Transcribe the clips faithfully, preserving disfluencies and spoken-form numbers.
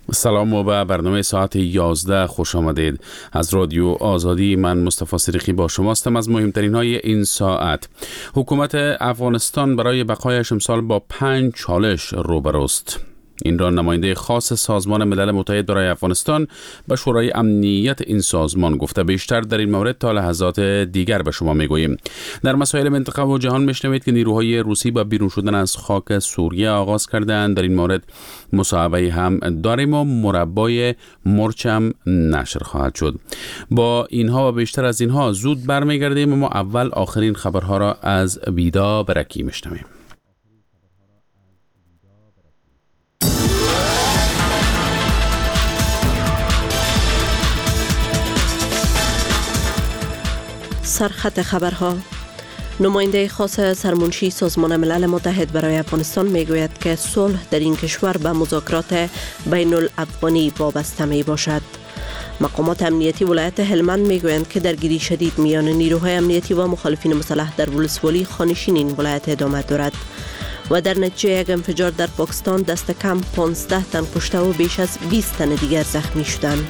سلام و به برنامه ساعت یازده خوش آمدید. از رادیو آزادی من مصطفی صدیقی با شماستم. از مهمترین های این ساعت: حکومت افغانستان برای بقایش امسال با پنج چالش روبروست. این را نماینده خاص سازمان ملل متحد برای افغانستان به شورای امنیت این سازمان گفته. بیشتر در این مورد تا لحظات دیگر به شما میگوییم. در مسائل منطقه و جهان میشنوید که نیروهای روسی با بیرون شدن از خاک سوریه آغاز کردند. در این مورد مصاحبه هم داریم و مربای مرچم نشر خواهد شد. با اینها و بیشتر از اینها زود برمیگردیم، اما اول آخرین خبرها را از بیدا برکی میشنویم. سرخط خبرها: نماینده خاص سرمنشی سازمان ملل متحد برای افغانستان میگوید که صلح در این کشور به مذاکرات بین الافغانی وابسته می باشد. مقامات امنیتی ولایت هلمند میگویند که درگیری شدید میان نیروهای امنیتی و مخالفین مسلح در ولسوالی خانشین این ولایت ادامه دارد. و در نتیجه یک انفجار در پاکستان دست کم پانزده تن کشته و بیش از بیست تن دیگر زخمی شدند.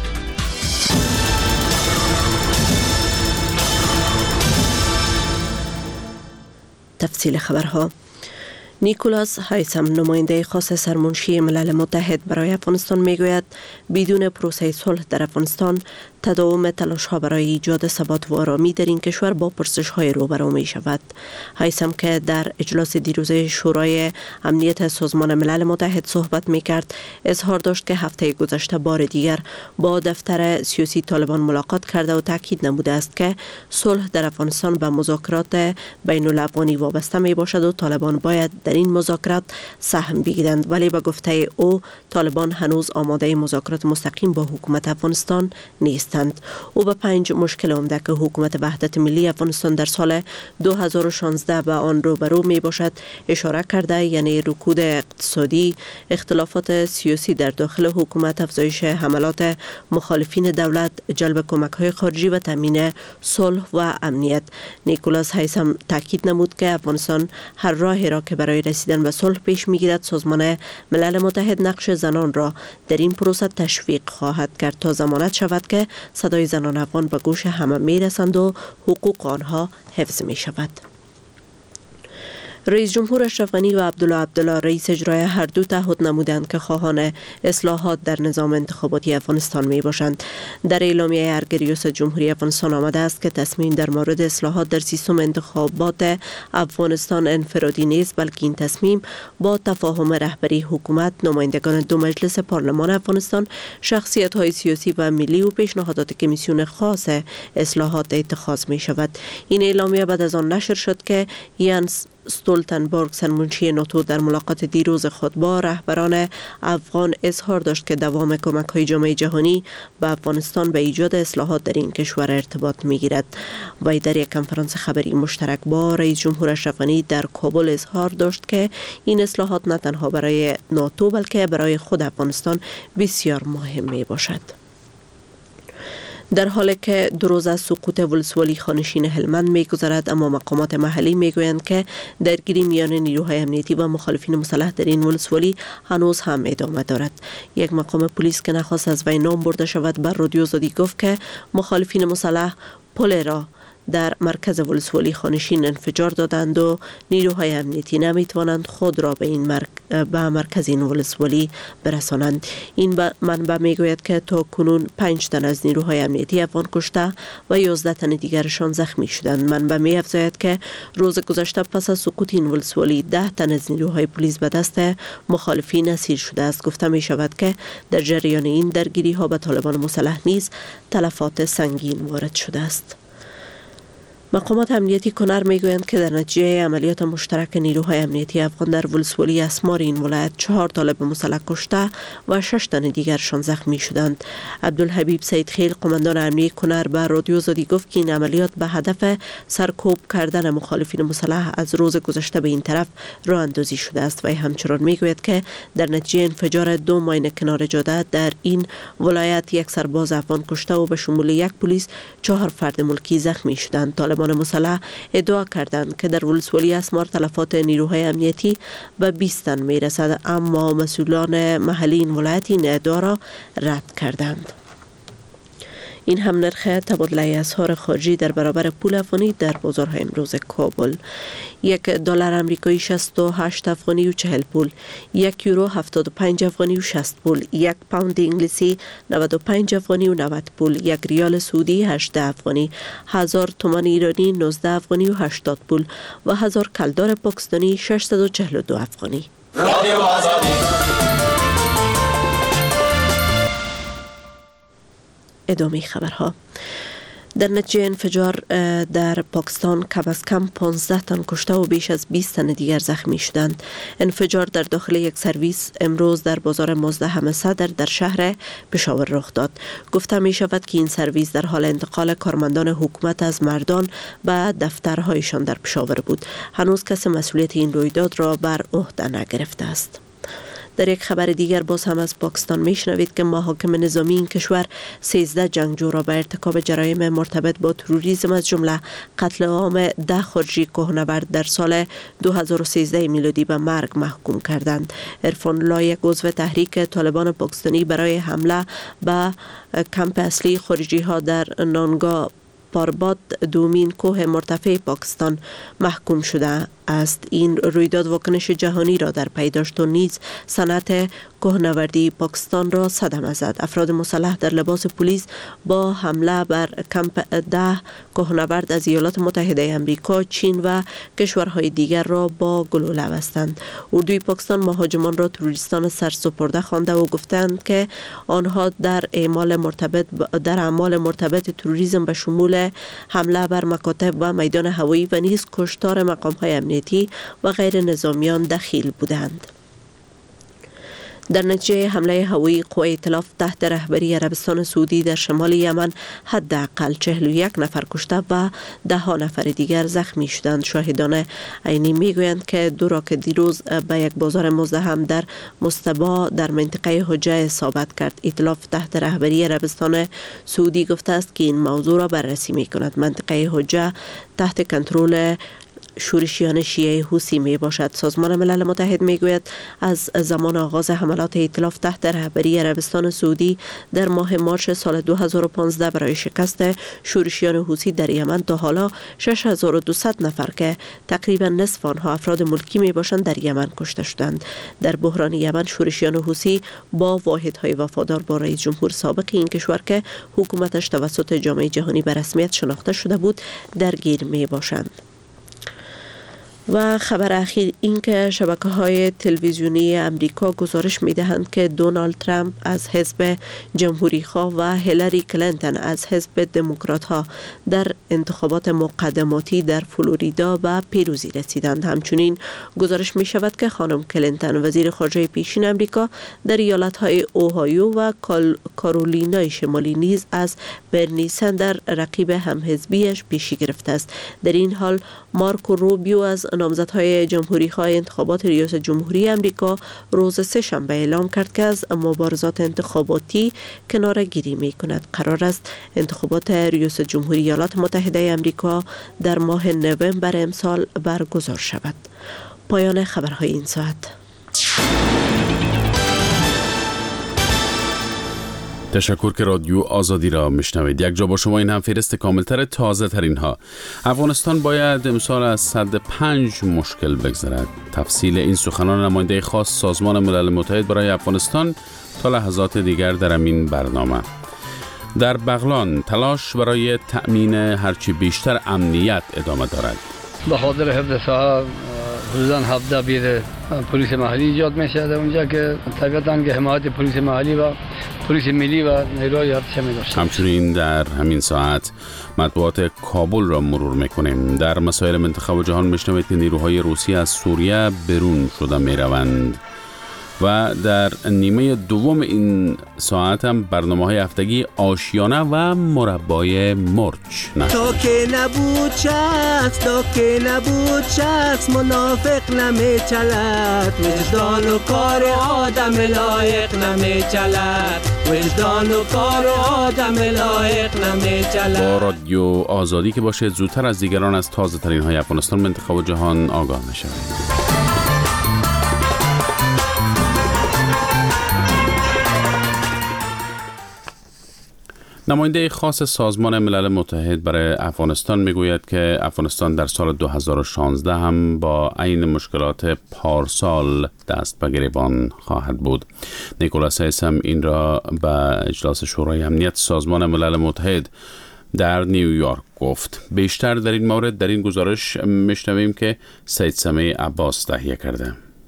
تفصیل خبرها: نیکولاس هایسم، نماینده خاص سرمنشی ملل متحد برای افغانستان میگوید بدون پروسه صلح در افغانستان تداوم تلاش ها برای ایجاد ثبات و آرامی در این کشور با پرسش های روبرو می شود. هایسم که در اجلاس دیروزه شورای امنیت سازمان ملل متحد صحبت می کرد، اظهار داشت که هفته گذشته بار دیگر با دفتر سیاسی طالبان ملاقات کرده و تاکید نموده است که صلح در افغانستان به مذاکرات بین الافغانی وابسته می باشد و طالبان باید در این مذاکرات سهم بگیرند، ولی به گفته او طالبان هنوز آماده مذاکرات مستقیم با حکومت افغانستان نیست. او به پنج مشکل عمده که حکومت وحدت ملی افغانستان در سال دو هزار و شانزده به آن روبرو می باشد اشاره کرده، یعنی رکود اقتصادی، اختلافات سیاسی در داخل حکومت، افزایش حملات مخالفین دولت، جلب کمک های خارجی و تامین صلح و امنیت. نیکولاس هایسم تاکید نمود که افغانستان هر راهی را که برای رسیدن به صلح پیش میگیرد سازمان ملل متحد نقش زنان را در این پروسه تشویق خواهد کرد تا ضمانت شود که صدای زنان افغان به گوش همه می رسند و حقوق آنها حفظ می شود. رئیس جمهور اشرف غنی و عبدالله عبدالله رئیس اجرایی هر دو تعهد نمودند که خواهان اصلاحات در نظام انتخاباتی افغانستان می باشند. در اعلامیه ارگ ریاست جمهوری افغانستان آمده است که تصمیم در مورد اصلاحات در سیستم انتخابات افغانستان انفرادی نیست، بلکه این تصمیم با تفاهم رهبری حکومت، نمایندگان دو مجلس پارلمان افغانستان، شخصیت‌های سیاسی و ملی و پیشنهادات کمیسیون خاص اصلاحات اتخاذ می شود. این اعلامیه بعد از آن نشر شد که یانس استولتنبرگ، سرمنشی ناتو، در ملاقات دیروز خود با رهبران افغان اظهار داشت که دوام کمک‌های جامعه جهانی به افغانستان به ایجاد اصلاحات در این کشور ارتباط می‌گیرد. و در یک کنفرانس خبری مشترک با رئیس جمهور اشرف غنی در کابل اظهار داشت که این اصلاحات نه تنها برای ناتو بلکه برای خود افغانستان بسیار مهم می‌باشد. در حالی که دو روز از سقوط ولسوالی خانشین هلمند می‌گذرد، اما مقامات محلی می‌گویند که درگیری میان نیروهای امنیتی و مخالفین مسلح در این ولسوالی هنوز هم ادامه دارد. یک مقام پلیس که نخواست از وی نام برده شود بر رادیو آزادی گفت که مخالفین مسلح پل را در مرکز ولسوالی خانشین انفجار دادند و نیروهای امنیتی نمیتوانند خود را به این مرک... به مرکز این ولسوالی برسانند. این منبع میگوید که تا کنون پنج تن از نیروهای امنیتی افغان کشته و یازده تن دیگرشان زخمی شدند. منبع می‌افزاید که روز گذشته پس از سقوط این ولسوالی ده تن از نیروهای پلیس به دست مخالفین اسیر شده است. گفته می شود که در جریان این درگیری ها به طالبان مسلح نیز تلفات سنگین وارد شده است. مقامات امنیتی کنر میگویند که در نتیجه عملیات مشترک نیروهای امنیتی افغان در ولسوالی اسمار این ولایت چهار طالب مسلح کشته و شش تن دیگرشان زخمی شدند. عبدالحبیب سیدخیل، قماندان امنیتی کنر، به رادیو آزادی گفت که این عملیات به هدف سرکوب کردن مخالفین مسلح از روز گذشته به این طرف راه اندازی شده است. و همچنان میگوید که در نتیجه انفجار دو ماین کنار جاده در این ولایت یک سرباز افغان کشته و به شمول یک پلیس چهار فرد ملکی زخمی شدند. طالبان سازمان مسلح ادعا کردند که در ولسوالی اسمار تلفات نیروهای امنیتی به بیست تن می رسد، اما مسئولان محلی این ولایت این ادعا را رد کردند. این هم نرخ تبادله اسعار خارجی در برابر پول افغانی در بازارهای امروز کابل: یک دلار آمریکایی شصت و هشت افغانی و چهل پول، یک یورو هفتاد و پنج افغانی و شصت پول، یک پوند انگلیسی نود و پنج افغانی و نود پول، یک ریال سعودی هجده افغانی، هزار تومان ایرانی نوزده افغانی و هشتاد پول و هزار کلدار پاکستانی ششصد و چهل و دو افغانی. رادیو آزادی. ادامه خبرها. در نتیجه انفجار در پاکستان کم از کم پانزده تن کشته و بیش از بیست تن دیگر زخمی شدند. انفجار در داخل یک سرویس امروز در بازار مازده همه صدر در شهر پشاور رخ داد. گفته می شود که این سرویس در حال انتقال کارمندان حکومت از مردان به دفترهایشان در پشاور بود. هنوز کسی مسئولیت این رویداد را بر عهده نگرفته است. در یک خبر دیگر باز هم از پاکستان میشنوید که محاکم نظامی این کشور سیزده جنگجو را به ارتکاب جرایم مرتبط با تروریسم از جمله قتل عام ده خارجی کوهنورد در سال دو هزار و سیزده میلادی به مرگ محکوم کردند. عرفان الله، یک عضو تحریک طالبان پاکستانی، برای حمله به کمپ اصلی خارجی ها در نانگا پارباد، دومین کوه مرتفع پاکستان، محکوم شده است. این رویداد واکنش جهانی را در پی داشت و نیز صنعت کوهنوردی پاکستان را صدمه زد. افراد مسلح در لباس پلیس با حمله بر کمپ ده کوهنورد از ایالات متحده آمریکا، چین و کشورهای دیگر را با گلوله بستند. اردوی پاکستان مهاجمان را تروریستان سرسپرده خوانده و گفتند که آنها در اعمال مرتبط در اعمال مرتبط تروریسم به شمول حمله بر مکاتب و میدان هوایی و نیز کشتار مقام‌های امنیتی و غیر نظامیان دخیل بودند. در نتیجه حمله هوایی قوای ائتلاف تحت رهبری عربستان سعودی در شمال یمن حداقل چهل و یک نفر کشته و ده ها نفر دیگر زخمی شدند. شاهدان عینی میگویند که دو راکت دیروز به یک بازار مزدحم در مستبا در منطقه حجه اصابت کرد. ائتلاف تحت رهبری عربستان سعودی گفته است که این موضوع را بررسی میکند. منطقه حجه تحت کنترل شورشیان شیعه حوثی می باشد. سازمان ملل متحد می گوید از زمان آغاز حملات ائتلاف تحت رهبری عربستان سعودی در ماه مارس سال دو هزار و پانزده برای شکست شورشیان حوثی در یمن تا حالا شش هزار و دویست نفر که تقریبا نصف آنها افراد ملکی می باشند در یمن کشته شدند. در بحران یمن شورشیان حوثی با واحدهای وفادار با رئیس جمهور سابق این کشور که حکومتش توسط جامعه جهانی به رسمیت شناخته شده بود درگیر می باشند. و خبر اخیر این که شبکه‌های تلویزیونی امریکا گزارش می‌دهند که دونالد ترامپ از حزب جمهوری‌خواه و هیلاری کلینتون از حزب دموکرات‌ها در انتخابات مقدماتی در فلوریدا به پیروزی رسیدند. همچنین گزارش می‌شود که خانم کلینتون وزیر خارجه پیشین امریکا در ایالت‌های اوهایو و کارولینای شمالی نیز از برنی سندر رقیب همحزبیش پیشی گرفته است. در این حال مارکو روبیو از نامزدهای جمهوری‌خواه انتخابات ریاست جمهوری امریکا روز سه شنبه اعلام کرد که از مبارزات انتخاباتی کناره‌گیری می‌کند. قرار است انتخابات ریاست جمهوری ایالات متحده امریکا در ماه نوامبر امسال برگزار شود. پایان خبرهای این ساعت. تشکر که رادیو آزادی را میشنوید. یک جا با شما این هم فهرست کاملتر تازه ترین ها. افغانستان باید امسال از صد پنج مشکل بگذرد. تفصیل این سخنان نماینده خاص سازمان ملل متحد برای افغانستان تا لحظات دیگر در این برنامه. در بغلان تلاش برای تأمین هرچی بیشتر امنیت ادامه دارد. به خاطر حفظ صاحب حدوداً هفده بیر پلیس محلی ایجاد میشه در اونجا که طبیعتاً که حمایت پلیس محلی و پلیس ملی و نیروهای ارتش می داشته. همچنین در همین ساعت مطبوعات کابل را مرور میکنیم. در مسائل منطقه و جهان میشنوید که نیروهای روسی از سوریه برون شده میروند. و در نیمه دوم این ساعت هم برنامه های هفتگی آشیانه و مربای مرچ نشد. تا که نبود شخص تا که نبود شخص منافق نمیچلد، وجدان و کار آدم لایق نمیچلد، وجدان و کار آدم لایق نمیچلد. با رادیو آزادی که باشید زودتر از دیگران از تازه ترین های افغانستان، منطقه و جهان آگاه میشوید. نماینده خاص سازمان ملل متحد برای افغانستان میگوید که افغانستان در سال دو هزار و شانزده هم با عین مشکلات پارسال دست به گریبان خواهد بود. نیکولاس هیثم این را به اجلاس شورای امنیت سازمان ملل متحد در نیویورک گفت. بیشتر در این مورد در این گزارش میشنویم که سید سمیع عباس تهیه کرده.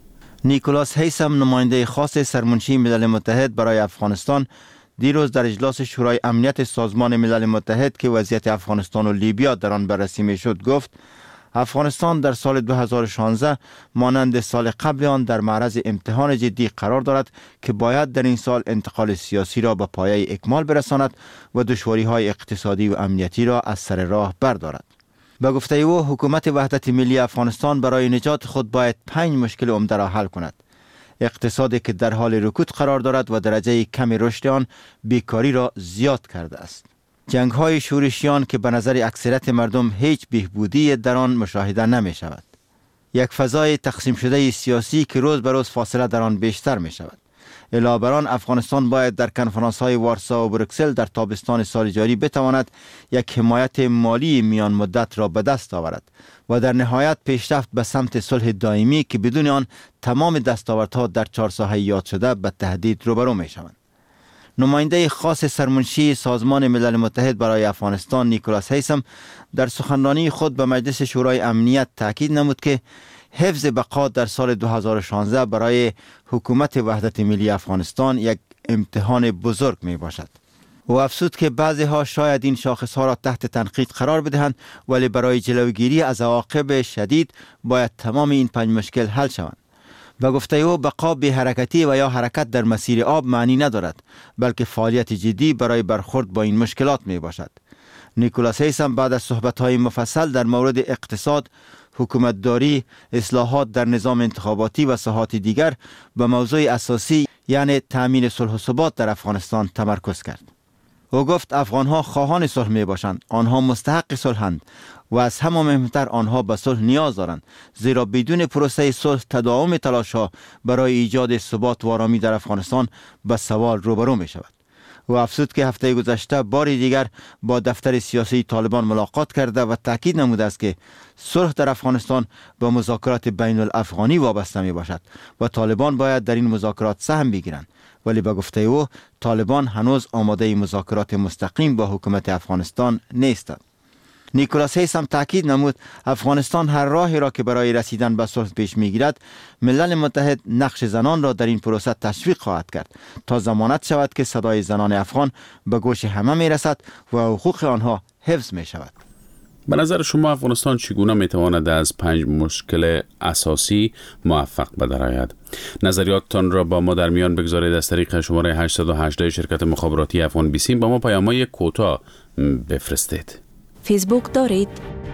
نیکولاس هیثم، نماینده خاص سرمنشی ملل متحد برای افغانستان، دیروز در اجلاس شورای امنیت سازمان ملل متحد که وضعیت افغانستان و لیبیا در آن بررسی میشد گفت افغانستان در سال دو هزار و شانزده مانند سال قبل آن در معرض امتحان جدی قرار دارد که باید در این سال انتقال سیاسی را به پایه اکمال برساند و دشواری های اقتصادی و امنیتی را از سر راه بردارد. به گفته او حکومت وحدت ملی افغانستان برای نجات خود باید پنج مشکل عمده را حل کند. اقتصادی که در حال رکود قرار دارد و درجه کم رشد آن بیکاری را زیاد کرده است. جنگ های شورشیان که به نظر اکثریت مردم هیچ بهبودی در آن مشاهده نمی شود. یک فضای تقسیم شده سیاسی که روز به روز فاصله در آن بیشتر می شود. علاوه بر آن افغانستان باید در کنفرانس های وارسا و بروکسل در تابستان سال جاری بتواند یک حمایت مالی میان مدت را به دست آورد و در نهایت پیشرفت به سمت صلح دائمی که بدون آن تمام دستاوردها در چهار ساحه یاد شده به تهدید روبرو می شوند. نماینده خاص سرمنشی سازمان ملل متحد برای افغانستان نیکولاس هیثم در سخنرانی خود به مجلس شورای امنیت تاکید نمود که حفظ بقا در سال دو هزار و شانزده برای حکومت وحدت ملی افغانستان یک امتحان بزرگ می باشد. و افزود که بعضی ها شاید این شاخص ها را تحت تنقید قرار بدهند، ولی برای جلوگیری از عواقب شدید باید تمام این پنج مشکل حل شوند. و گفته او بقا بی حرکتی و یا حرکت در مسیر آب معنی ندارد، بلکه فعالیت جدی برای برخورد با این مشکلات می باشد. نیکولاس هیثم بعد از صحبت‌های مفصل در مورد اقتصاد، حکومتداری، اصلاحات در نظام انتخاباتی و ساحات دیگر به موضوع اساسی یعنی تأمین صلح و ثبات در افغانستان تمرکز کرد. او گفت افغانها خواهان صلح می باشند، آنها مستحق صلحند و از همه مهمتر آنها به صلح نیاز دارند، زیرا بدون پروسه صلح تداوم تلاش‌ها برای ایجاد ثبات و آرامی در افغانستان به سوال روبرو می شود. و افزود که هفته گذشته باری دیگر با دفتر سیاسی طالبان ملاقات کرده و تاکید نموده است که صلح در افغانستان با مذاکرات بین الافغانی وابسته می باشد و طالبان باید در این مذاکرات سهم بگیرند، ولی به گفته او طالبان هنوز آماده مذاکرات مستقیم با حکومت افغانستان نیستند. نیکولاس هیثم تاکید نمود افغانستان هر راهی را که برای رسیدن به صلح پیش میگیرد، ملل متحد نقش زنان را در این پروسه تشویق خواهد کرد تا ضمانت شود که صدای زنان افغان به گوش همه میرسد و حقوق آنها حفظ می شود. به نظر شما افغانستان چگونه میتواند از پنج مشکل اساسی موفق بدرآید؟ نظریاتتان را با ما در میان بگذارید از طریق شماره هشتصد و هجده شرکت مخابراتی افغان بیسیم با ما پیام‌های کوتاه بفرستید. فیسبوک دارید؟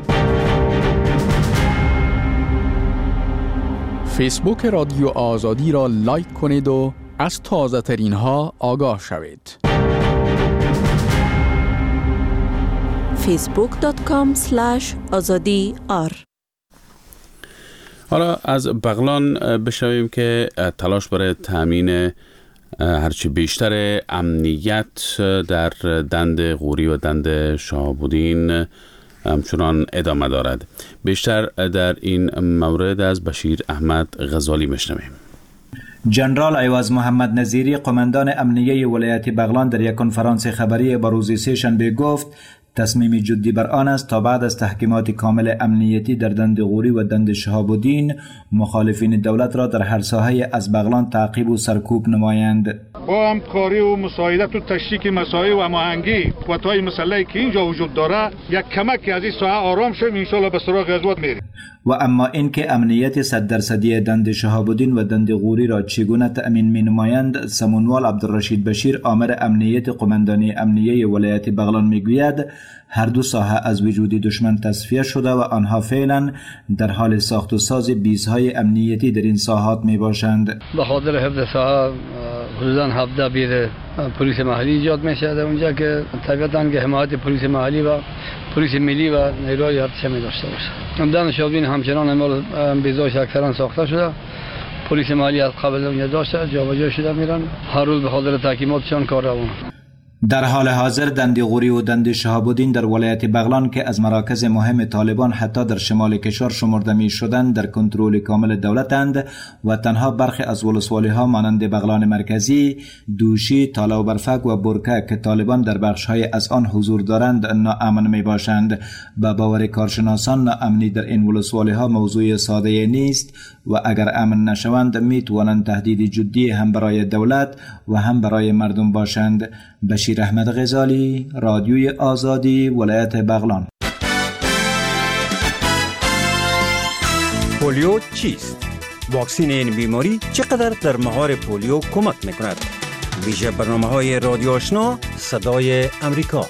فیسبوک رادیو آزادی را لایک کنید و از تازه ترین ها آگاه شوید. فیسبوک دات کام اسلش آزادی آر. حالا از بغلان بشنویم که تلاش برای تامین هرچی بیشتر امنیت در دند غوری و دند شهاب‌الدین همچنان ادامه دارد. بیشتر در این مورد از بشیر احمد غزالی میشنویم. جنرال ایواز محمد نظیری قماندان امنیه ولایت بغلان در یک کنفرانس خبری با روز سه‌شنبه گفت تصمیم جدی بر آن است تا بعد از تحکیمات کامل امنیتی در دند غوری و دند شهاب‌الدین مخالفین دولت را در هر ساحه از بغلان تعقیب و سرکوب نمایند. با همکاری و مساعدت و تشریک مسائل و هماهنگی قوت‌های مسلحی که اینجا وجود داره یک کمک از این ساحه آرام شویم، ان شاءالله به سراغ غزوات میریم. و اما اینکه امنیت صد درصدی دند شهاب‌الدین و دند غوری را چگونه تأمین می نمایند، سمونوال عبدالرشید بشیر آمر امنیت قماندانی امنیه ولایت بغلان میگوید هر دو ساحه از وجود دشمن تصفیه شده و آنها فعلا در حال ساخت و ساز بیس‌های امنیتی در این ساحات می باشند. به خاطر حفظ ساحه حدوداً هفده بیر پلیس محلی ایجاد میشه در اونجا که طبیعتاً که حمایت پلیس محلی و پلیس ملی و نیروهای ارتش می داشته باشه. امدان شادبین همچنان امال بیزاش اکثرا ساخته شده. پلیس محلی از قبل اونجا داشته جابجا شده میرن. هر روز به خاطر تحکیماتشان کار روان. در حال حاضر دندی غوری و دندی شهاب الدین در ولایت بغلان که از مراکز مهم طالبان حتی در شمال کشور شمرده می شدند در کنترل کامل دولتند و تنها برخی از ولسوالی ها مانند بغلان مرکزی، دوشی، تالا و برفک و برکه که طالبان در بخش های از آن حضور دارند ناامن می باشند. به باور کارشناسان ناامنی در این ولسوالی ها موضوع ساده نیست و اگر امن نشوند می توانند تهدید جدی هم برای دولت و هم برای مردم باشند. بشیر احمد غزالی، رادیوی آزادی، ولایت بغلان. پولیو چیست؟ واکسین این بیماری چقدر در مهار پولیو کمک میکند؟ ویژه برنامه‌های رادیو آشنا، صدای امریکا.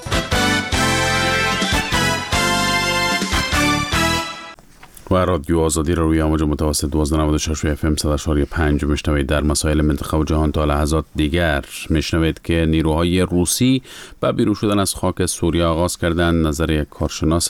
و رادیو آزادی را روی امواج متوسط دوازده نود و شش اف ام صد و چهار و پنج میشنوید. در مسائل منطقه و جهان تا لحظات دیگر میشنوید که نیروهای روسی با بیرون شدن از خاک سوریه آغاز کردند. نظر یک کارشناس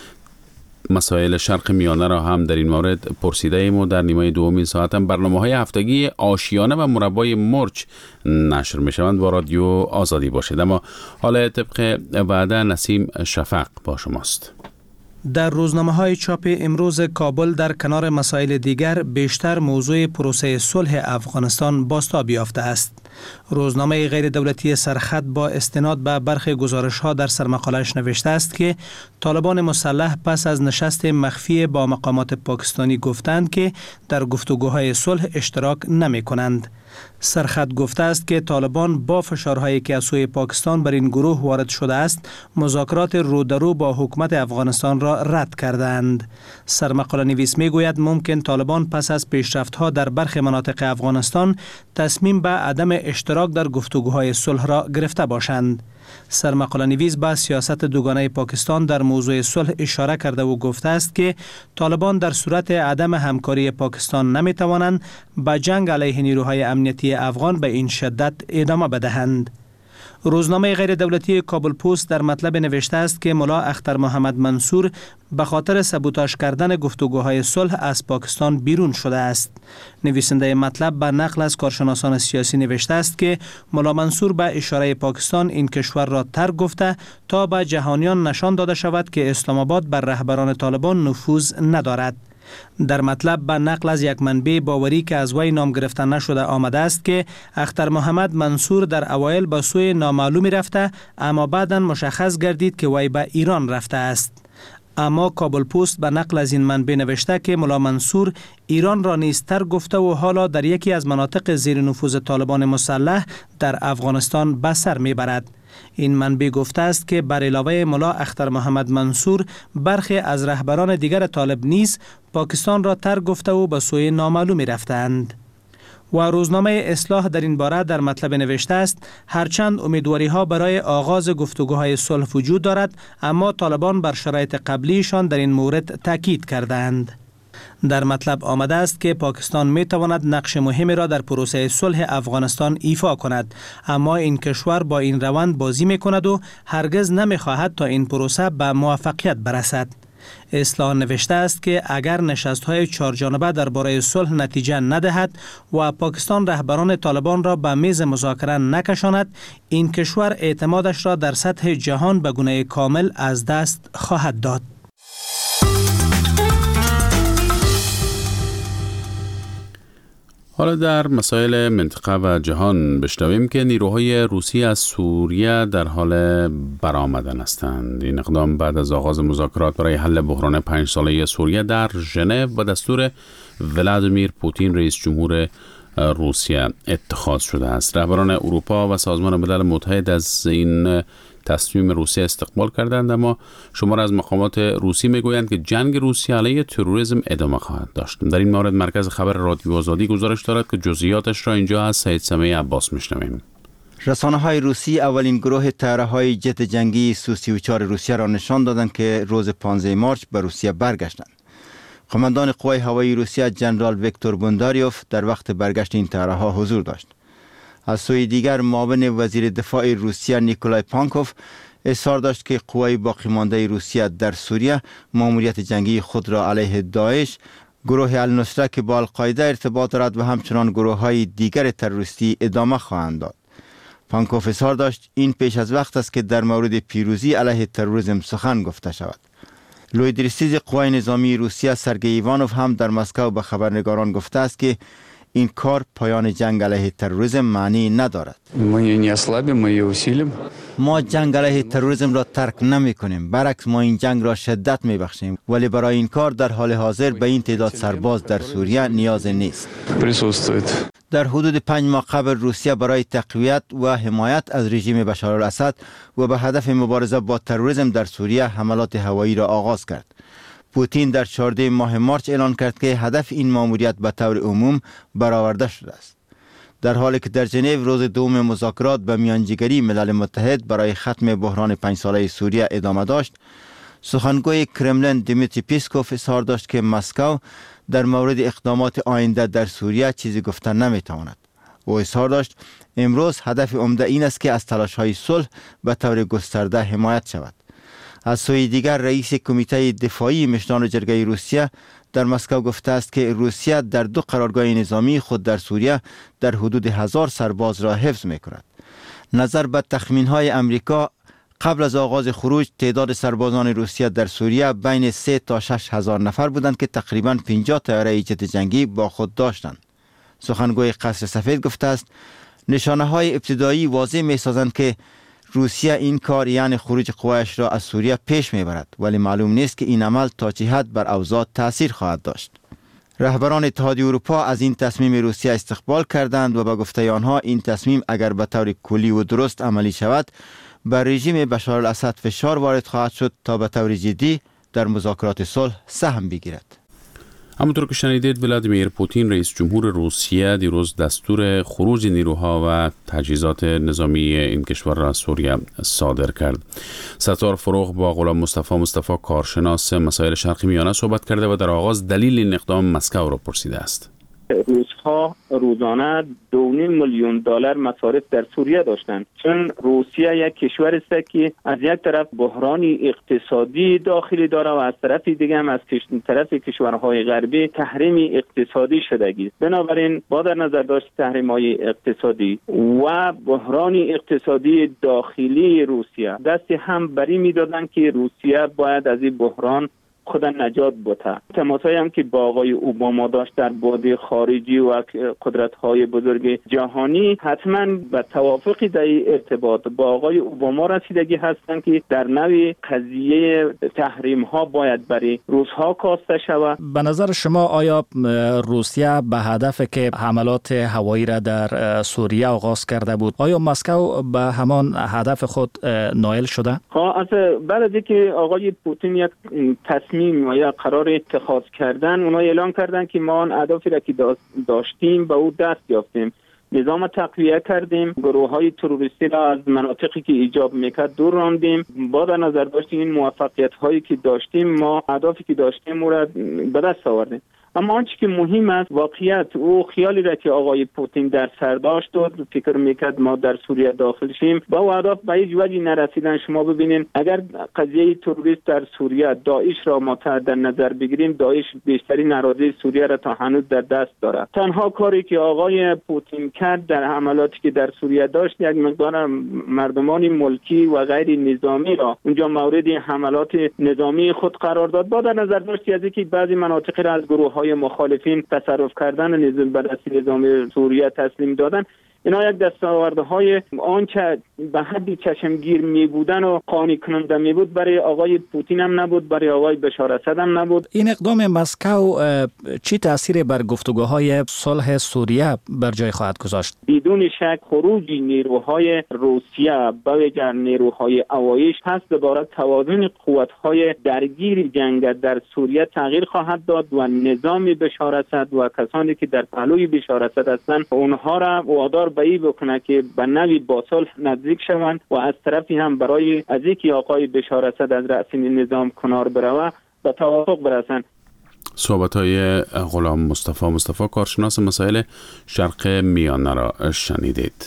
مسائل شرق میانه را هم در این مورد پرسیده ایم و در نیمه دومین ساعت هم برنامه‌های هفتگی آشیانه و مربای مرچ نشر میشوند. با رادیو آزادی باشید. اما حالا طبق وعده نسیم شفق با شماست. در روزنامه‌های چاپ امروز کابل در کنار مسائل دیگر بیشتر موضوع پروسه صلح افغانستان بازتاب یافته است. روزنامه غیر دولتی سرخط با استناد به برخی گزارش‌ها در سرمقاله‌اش نوشته است که طالبان مسلح پس از نشست مخفی با مقامات پاکستانی گفتند که در گفتگوهای صلح اشتراک نمی‌کنند. سرخط گفته است که طالبان با فشارهایی که از سوی پاکستان بر این گروه وارد شده است مذاکرات رو در رو با حکومت افغانستان را رد کردند. سرمقاله نویس می گوید ممکن طالبان پس از پیشرفت‌ها در برخی مناطق افغانستان تصمیم به عدم اشتراک در گفتگوهای صلح را گرفته باشند. سرمقاله نویس به سیاست دوگانه پاکستان در موضوع صلح اشاره کرده و گفته است که طالبان در صورت عدم همکاری پاکستان نمی توانند به جنگ علیه نیروهای امنیتی افغان به این شدت ادامه بدهند. روزنامه غیر دولتی کابل پست در مطلب نوشته است که ملا اختر محمد منصور به خاطر سبوتاژ کردن گفتگوهای صلح از پاکستان بیرون شده است. نویسنده مطلب به نقل از کارشناسان سیاسی نوشته است که ملا منصور به اشاره پاکستان این کشور را ترک گفته تا به جهانیان نشان داده شود که اسلام آباد بر رهبران طالبان نفوذ ندارد. در مطلب به نقل از یک منبع باوری که از وی نام گرفته نشده آمده است که اختر محمد منصور در اوایل به سوی نامعلومی رفته اما بعداً مشخص گردید که وی به ایران رفته است. اما کابل پست به نقل از این منبع نوشته که ملا منصور ایران را نیز ترک گفته و حالا در یکی از مناطق زیر نفوذ طالبان مسلح در افغانستان به سر میبرد. این منبع گفته است که بر علاوه ملا اختر محمد منصور برخی از رهبران دیگر طالب نیز پاکستان را ترک گفته و به سوی نامعلومی رفتند. و روزنامه اصلاح در این باره در مطلب نوشته است هرچند امیدواری ها برای آغاز گفتگوهای صلح وجود دارد اما طالبان بر شرایط قبلیشان در این مورد تاکید کردند. در مطلب آمده است که پاکستان می تواند نقش مهمی را در پروسه صلح افغانستان ایفا کند اما این کشور با این روند بازی می کند و هرگز نمی خواهد تا این پروسه به موفقیت برسد. اصلاح نوشته است که اگر نشست‌های چهارجانبه درباره صلح نتیجه ندهد و پاکستان رهبران طالبان را به میز مذاکره نکشاند این کشور اعتمادش را در سطح جهان به گونه کامل از دست خواهد داد. حالا در مسائل منطقه و جهان بشنویم که نیروهای روسی از سوریه در حال برآمدن هستند. این اقدام بعد از آغاز مذاکرات برای حل بحران پنج ساله سوریه در ژنو و دستور ولادیمیر پوتین رئیس جمهور روسیه اتخاذ شده است. رهبران اروپا و سازمان ملل متحد از این تصمیم روسیه استقبال کردند اما شمار از مقامات روسی میگویند که جنگ روسیه علیه تروریسم ادامه خواهد داشت. در این مورد مرکز خبر رادیو آزادی گزارش دارد که جزئیاتش را اینجا از سید سمیع عباس میشنویم. رسانه‌های روسی اولین گروه طیاره‌های جت جنگی سو سی و چهار روسیه را نشان دادند که روز پانزده مارس به روسیه برگشتند. قماندان قوای هوایی روسیه جنرال ویکتور بونداریوف در وقت برگشت این طیاره‌ها حضور داشت. از سوی دیگر معاون وزیر دفاع روسیه نیکولای پانکوف اظهار داشت که قوای باقی مانده روسیه در سوریه ماموریت جنگی خود را علیه داعش، گروه النصره که با القاعده ارتباط دارد و همچنان گروه های دیگر تروریستی ادامه خواهند داد. پانکوف اظهار داشت این پیش از وقت است که در مورد پیروزی علیه تروریسم سخن گفته شود. لویدریستیز قوای نظامی روسیه سرگئی ایوانوف هم در مسکو به خبرنگاران گفته است که این کار پایان جنگ علیه تروریسم معنی ندارد. ما جنگ علیه تروریسم را ترک نمی کنیم، برعکس ما این جنگ را شدت می بخشیم، ولی برای این کار در حال حاضر به این تعداد سرباز در سوریه نیاز نیست. در حدود پنج ماه قبل روسیه برای تقویت و حمایت از رژیم بشار الاسد و به هدف مبارزه با تروریسم در سوریه حملات هوایی را آغاز کرد. پوتین در چهاردهم ماه مارچ اعلان کرد که هدف این ماموریت به طور عموم برآورده شده است. در حالی که در ژنو روز دوم مذاکرات به میانجیگری ملل متحد برای ختم بحران پنج ساله سوریه ادامه داشت، سخنگوی کرملین دیمیتری پیسکوف اظهار داشت که مسکو در مورد اقدامات آینده در سوریه چیزی گفته نمیتواند. او اظهار داشت امروز هدف عمده این است که از تلاش‌های صلح به طور گسترده حمایت شود. از سوی دیگر رئیس کمیته دفاعی مشران جرگه روسیه در مسکو گفته است که روسیه در دو قرارگاه نظامی خود در سوریه در حدود هزار سرباز را حفظ می کند. نظر به تخمین های امریکا قبل از آغاز خروج تعداد سربازان روسیه در سوریه بین سه تا شش هزار نفر بودند که تقریباً پنجاه طیاره جت جنگی با خود داشتند. سخنگوی قصر سفید گفته است نشانه های ابتدایی واضح می سازند که روسیه این کار یعنی خروج قوایش را از سوریه پیش میبرد، ولی معلوم نیست که این عمل تا چه حد بر اوضاع تأثیر خواهد داشت. رهبران اتحادیه اروپا از این تصمیم روسیه استقبال کردند و به گفته آنها این تصمیم اگر به طور کلی و درست عملی شود بر رژیم بشار الاسد فشار وارد خواهد شد تا به طور جدی در مذاکرات صلح سهم بگیرد. همونطور که شنیدید ولادیمیر پوتین رئیس جمهور روسیه دیروز دستور خروج نیروها و تجهیزات نظامی این کشور را از سوریه صادر کرد. ستار فروغ با غلام مصطفی مصطفی کارشناس مسائل شرق میانه صحبت کرده و در آغاز دلیل این اقدام مسکو را پرسیده است. روس‌ها روزانه دو میلیون دلار مصارف در سوریه داشتند، چون روسیه یک کشور است که از یک طرف بحرانی اقتصادی داخلی داره و از طرف دیگه هم از طرف کشورهای غربی تحریم اقتصادی شدگی است. بنابراین با در نظر داشت تحریم‌های اقتصادی و بحرانی اقتصادی داخلی روسیه دست هم بری می‌دادند که روسیه باید از این بحران خود نجات بوده. تماسایی هم که با آقای اوباما داشت در بعد خارجی و قدرت‌های بزرگ جهانی حتما به توافقی در ارتباط با آقای اوباما رسیدگی هستند که در نوع قضیه تحریم ها باید برای روس‌ها کاسته شود. به نظر شما آیا روسیه به هدف که حملات هوایی را در سوریه آغاز کرده بود، آیا مسکو به همان هدف خود نائل شده؟ ها از بعد از اینکه آقای پوتین یک تصمیم و یا قرار اتخاذ کردن، اونا اعلان کردن که ما آن اهدافی را که داشتیم به او دست یافتیم. نظام تقویه کردیم، گروه های تروریستی را از مناطقی که ایجاب میکرد دور راندیم. با در نظر داشتیم این موفقیت هایی که داشتیم، ما اهدافی که داشتیم او را به دست آوردیم. اما آنچه که مهم است واقعیت او خیالی را که آقای پوتین در سر داشت و فکر میکرد ما در سوریه داخل شیم با اهداف به هیچ وجهی نرسیدن. شما ببینید اگر قضیه تروریست در سوریه داعش را ما در نظر بگیریم، داعش بیشترین اراضی سوریه را تا هنوز در دست دارد. تنها کاری که آقای پوتین کرد در حملاتی که در سوریه داشت، یک مقدار مردمان ملکی و غیر نظامی را اونجا مورد حملات نظامی خود قرار داد. با در نظر داشت از اینکه بعضی مناطق را از گروه های مخالفین تصرف کردن نظام به دست نظام سوریه تسلیم دادن. اینا یک دستاوردهای آنچه به حدی چشمگیر می بودن و قانع کننده می بود برای آقای پوتین هم نبود، برای آقای بشار اسد هم نبود. این اقدام مسکو چی تأثیر بر گفتگوهای صلح سوریه بر جای خواهد گذاشت؟ بدون شک خروج نیروهای روسیه به ویژه نیروهای اوایش پس دوباره توازن قوت‌های درگیر جنگ در سوریه تغییر خواهد داد و نظام بشار اسد و کسانی که در پهلوی بشار اسد هستند اونها را وادار به این بکنه که به نوی با صلح نزدیک شوند و از طرفی هم برای از اینکه آقای بشار اسد از رأس نظام کنار بروه به توافق برسند. صحبت‌های غلام مصطفی مصطفی کارشناس مسائل شرق میانه را شنیدید.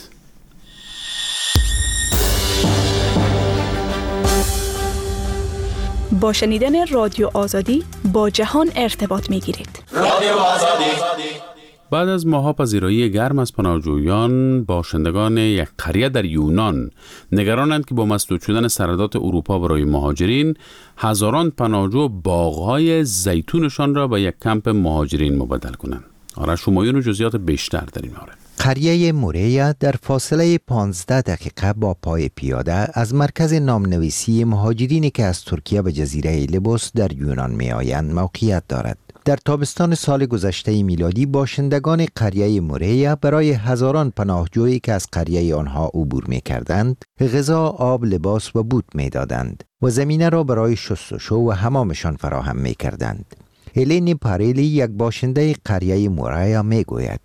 با شنیدن رادیو آزادی با جهان ارتباط می‌گیرید. رادیو آزادی. بعد از ماه‌ها پذیرایی گرم از پناهجویان، باشندگان یک قریه در یونان نگرانند که با مسدود شدن سرحدات اروپا برای مهاجرین، هزاران پناهجو باغ‌های زیتونشان را به یک کمپ مهاجرین مبدل کنند. آرش شمایون و جزئیات بیشتر در این باره. قریه موریا در فاصله پانزده دقیقه با پای پیاده از مرکز نامنویسی مهاجرینی که از ترکیه به جزیره لبوس در یونان می آیند موقعیت دارد. در تابستان سال گذشته میلادی باشندگان قریه موریا برای هزاران پناهجویی که از قریه آنها عبور می کردند غذا، آب، لباس و بود می دادند و زمینه را برای شستشو و حمامشان فراهم می کردند. هلین پاریلی یک باشنده قریه موریا می گوید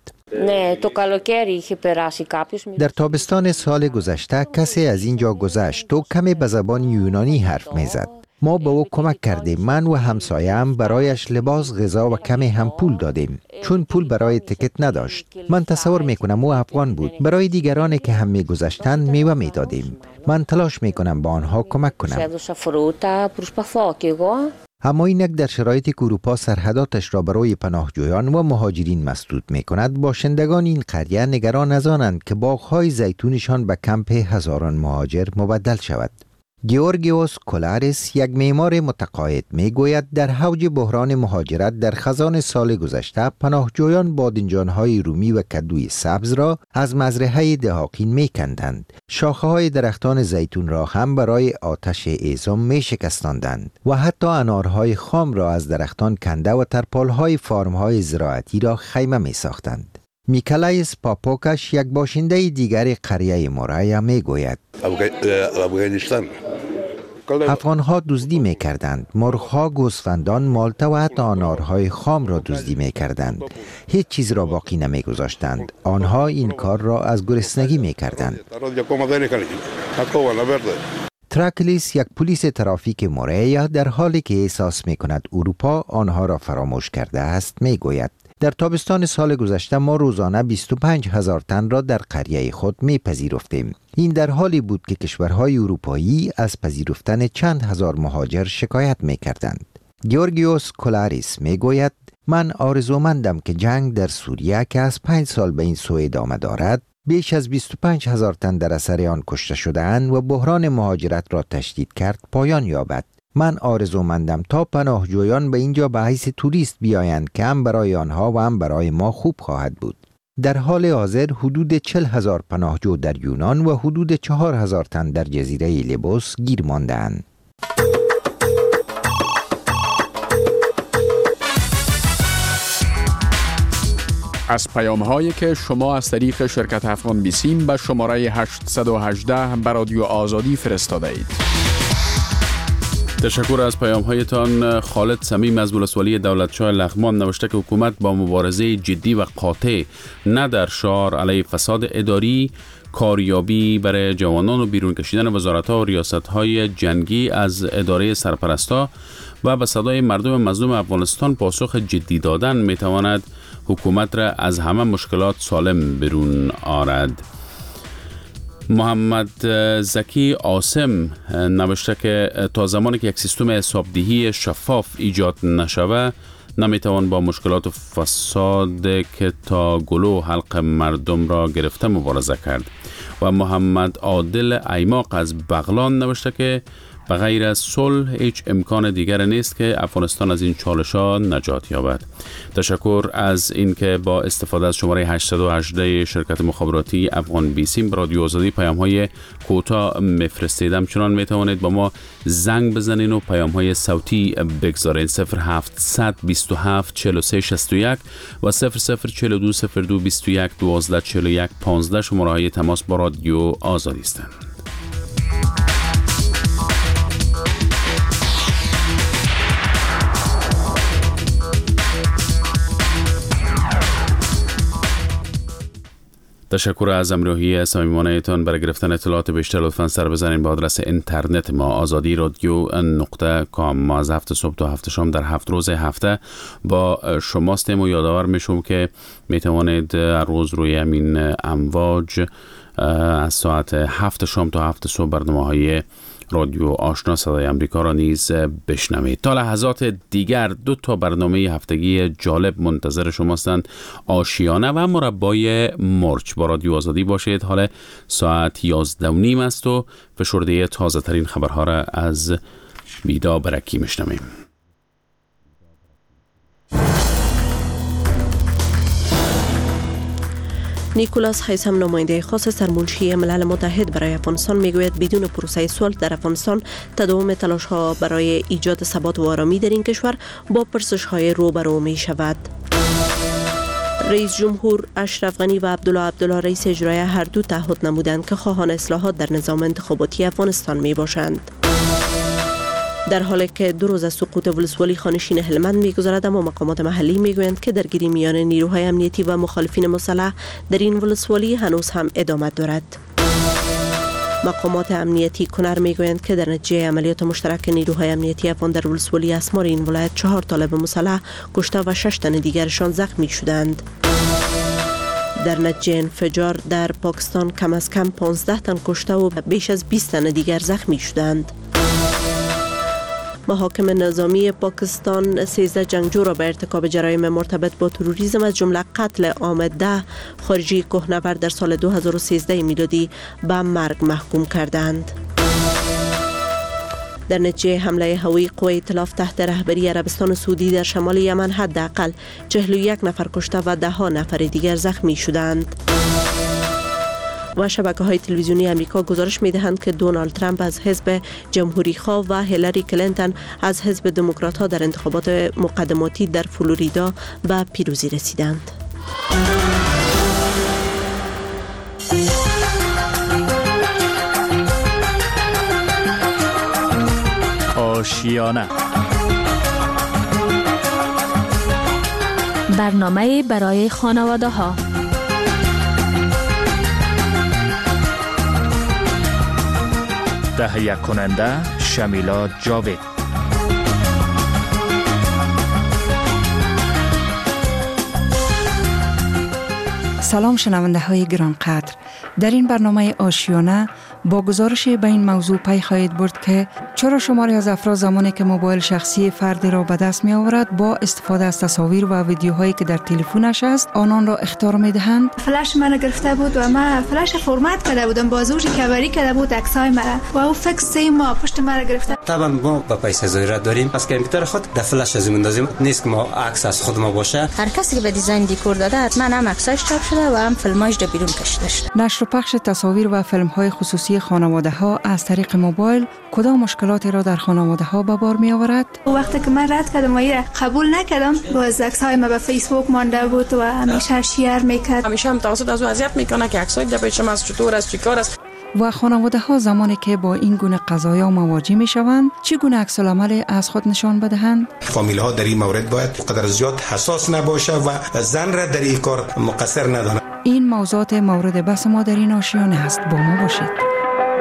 در تابستان سال گذشته کسی از اینجا گذشت و کمی به زبان یونانی حرف می زد. ما به او کمک کردیم. من و همسایم برایش لباس، غذا و کمی هم پول دادیم چون پول برای تکت نداشت. من تصور می کنم او افغان بود. برای دیگرانی که هم می گذشتند میوه می دادیم. من تلاش می کنم با آنها کمک کنم. اما اینک در شرایطی که اروپا سرحداتش را برای پناهجویان و مهاجرین مسدود می کند، باشندگان این قریه نگران از آنند که باغ‌های زیتونشان به کمپ هزاران مهاجر مبدل شود. گیورگیوس کولاریس، یک معمار متقاعد، می گوید در حوج بحران مهاجرت در خزان سال گذشته پناهجویان بادنجان‌های رومی و کدوی سبز را از مزرعه دهاقین می کندند. شاخه‌های درختان زیتون را هم برای آتش اعزام می شکستاندند و حتی انارهای خام را از درختان کنده و ترپال‌های فارم‌های زراعتی را خیمه می ساختند. میکلایس پاپوکش، یک باشنده دیگر قریه موریا، می گوید افغانها دزدی می کردند. مرغها، گوسفندان، مالته و حتی انارهای خام را دزدی می کردند. هیچ چیز را باقی نمی گذاشتند. آنها این کار را از گرسنگی می کردند. تراکلیس، یک پلیس ترافیک موریا، در حالی که احساس می کند اروپا آنها را فراموش کرده است، می گوید در تابستان سال گذشته ما روزانه بیست و پنج هزار تن را در قریه خود می پذیرفتیم. این در حالی بود که کشورهای اروپایی از پذیرفتن چند هزار مهاجر شکایت می کردند. گیورگیوس کولاریس می گوید من آرزومندم که جنگ در سوریه که از پنج سال به این سو ادامه دارد، بیش از بیست و پنج هزار تن در اثر آن کشته شده‌اند و بحران مهاجرت را تشدید کرد پایان یابد. من آرزومندم تا پناهجویان به اینجا به حیث توریست بیایند که هم برای آنها و هم برای ما خوب خواهد بود. در حال حاضر حدود چهل هزار پناهجو در یونان و حدود چهار هزار تن در جزیره لبوس گیر مانده‌اند. از پیام هایی که شما از طریق شرکت افغان بیسیم به شماره هشت یک هشت به رادیو آزادی فرستاده اید. تشکر از پیام هایتان. خالد صمیم از ولسوالی دولتشاه لغمان نوشته که حکومت با مبارزه جدی و قاطع نه در شعار علیه فساد اداری، کاریابی برای جوانان و بیرون کشیدن وزارت‌ها و ریاست‌های جنگی از اداره سرپرستا و به صدای مردم مظلوم افغانستان پاسخ جدی دادن میتواند حکومت را از همه مشکلات سالم برون آرد. محمد زکی عاصم نوشته که تا زمانی که یک سیستم حسابدهی شفاف ایجاد نشود نمیتوان با مشکلات و فساد که تا گلو حلق مردم را گرفته مبارزه کرد. و محمد عادل ایماق از بغلان نوشته که به غیر از صلح هیچ امکان دیگر نیست که افغانستان از این چالش‌ها نجات یابد. تشکر از اینکه با استفاده از شماره هشت یک هشت شرکت مخابراتی افغان بیسیم رادیو آزادی پیام‌های کوتاه میفرستید. چنان میتوانید با ما زنگ بزنید و پیام‌های صوتی بگذارید. صفر هفتصد بیست و هفت چهل و سه شصت و یک و صفر صفر چهل و دو صفر دو بیست و یک دوازده چهل و یک پانزده شماره‌های تماس با رادیو آزادی هستند. تشکر از همراهی صمیمانه تان. برای گرفتن اطلاعات بیشتر لطفاً سر بزنید به آدرس اینترنت ما آزادی رادیو نقطه کام. ما از هفت صبح تا هفت شام در هفت روز هفته با شما هستیم و یادآور میشم که میتوانید هر روز روی همین امواج از ساعت هفت شام تا هفت صبح برنامه‌های رادیو آشنا صدای امریکا را نیز بشنوید. تا لحظات دیگر دو تا برنامه هفتگی جالب منتظر شما هستند: آشیانه و مربای مرچ. با رادیو آزادی باشید. حالا ساعت یازده و نیم است و فشرده تازه ترین خبرها را از بیدا برکی میشنویم. نیکولاس هیثم، نماینده خاص سرمنشی ملل متحد برای افغانستان، میگوید بدون پروسه صلح در افغانستان تداوم تلاش ها برای ایجاد ثبات و آرامی در این کشور با پرسش های روبرو می شود. رئیس جمهور اشرف غنی و عبدالله عبدالله رئیس اجرایی هر دو تعهد نمودند که خواهان اصلاحات در نظام انتخاباتی افغانستان می باشند. در حالی که دو روز از سقوط ولسوالی خانشین هلمند می‌گذرد، اما مقامات محلی میگویند که درگیری میان نیروهای امنیتی و مخالفین مسلح در این ولسوالی هنوز هم ادامه دارد. مقامات امنیتی کنر میگویند که در نتیجه عملیات مشترک نیروهای امنیتی افغان در ولسوالی اسمار این ولایت چهار طالب مسلح کشته و شش تن دیگرشان زخمی شدند. در نتیجه انفجار در پاکستان کم از کم پانزده تن کشته و بیش از بیست تن دیگر زخمی شدند. محاکم نظامی پاکستان سیزده جنگجو را به ارتکاب جرایم مرتبط با تروریسم از جمله قتل عام ده خارجی کوهنورد در سال دو هزار و سیزده میلادی به مرگ محکوم کردند. در نتیجه حمله هوایی قوه ائتلاف تحت رهبری عربستان سعودی در شمال یمن حداقل چهل و یک نفر کشته و ده ها نفر دیگر زخمی شدند. و شبکه‌های تلویزیونی امریکا گزارش می‌دهند که دونالد ترامپ از حزب جمهوری‌خواه و هیلاری کلینتون از حزب دموکرات‌ها در انتخابات مقدماتی در فلوریدا به پیروزی رسیدند. آشیانه، برنامه برای خانواده‌ها. تهیه کننده شمیلا جاوید. سلام شنونده های گرانقدر. در این برنامه آشیانه با گزارش به این موضوع پی خواهید برد که چرا شماری از افراد زمانی که موبایل شخصی فردی را به دست می آورد با استفاده از تصاویر و ویدیوهایی که در تلفنش است آنان را اخطار می دهند. فلش من گرفته بود و من فلش فرمت کرده بودم، بازوش کبری کرده بود عکسای مرا و او فکس سه ماه پشت مرا گرفته. طبعا ما با پیسه ضرورت داریم، پس کامپیوتر خود در فلش از میندازیم، نیست که ما عکس از خود ما باشه. هر کسی که به دیزاین دکور داده حتما هم عکساش چاپ شده و هم فیلماش در بیرون کشیده شده. نشر و پخش تصاویر و فیلم‌های خصوصی خانواده‌ها از طریق موبایل کدام مشکلاتی را در خانواده‌ها به بار می‌آورد؟ وقتی که من رد کردم و قبول نکردم، باز عکس‌های ما به فیسبوک مانده بود و همیشه شیر می‌کرد. همیشه متوسط از اذیت می‌کنه که عکسای در پیشم از چطور است چیکار است. و خانواده‌ها زمانی که با این گونه قضایا مواجه می‌شوند چگونه عکس‌العمل از خود نشان بدهند؟ فامیل‌ها در این مورد باید قدر زیاد حساس نباشه و زن را در این کار مقصر ندانه. این موضوعات مورد بحث ما در این آشیانه است. با ما باشید.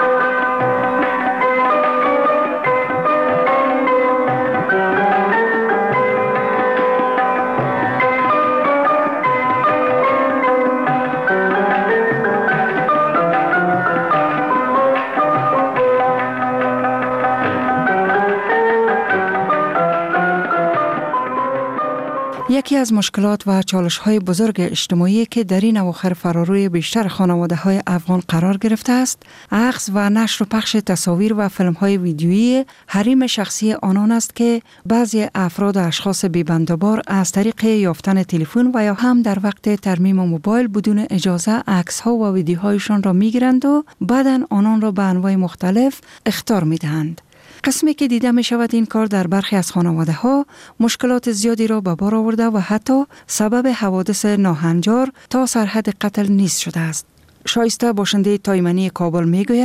یکی از مشکلات و چالش‌های بزرگ اجتماعی که در این اواخر فراروی بیشتر خانواده‌های افغان قرار گرفته است، اخذ و نشر و پخش تصاویر و فیلم‌های ویدیویی حریم شخصی آنان است که بعضی افراد و اشخاص بی‌بندوبار از طریق یافتن تلفن و یا هم در وقت ترمیم موبایل بدون اجازه عکس‌ها و ویدیوهایشان را می‌گیرند و بعداً آنان را به انواع مختلف اخطار می‌دهند. قسمی که دیده می شود این کار در برخی از خانواده ها مشکلات زیادی را به بار آورده و حتی سبب حوادث ناهنجار تا سرحد قتل نیز شده است. شایسته باشنده تایمنی کابل می گوید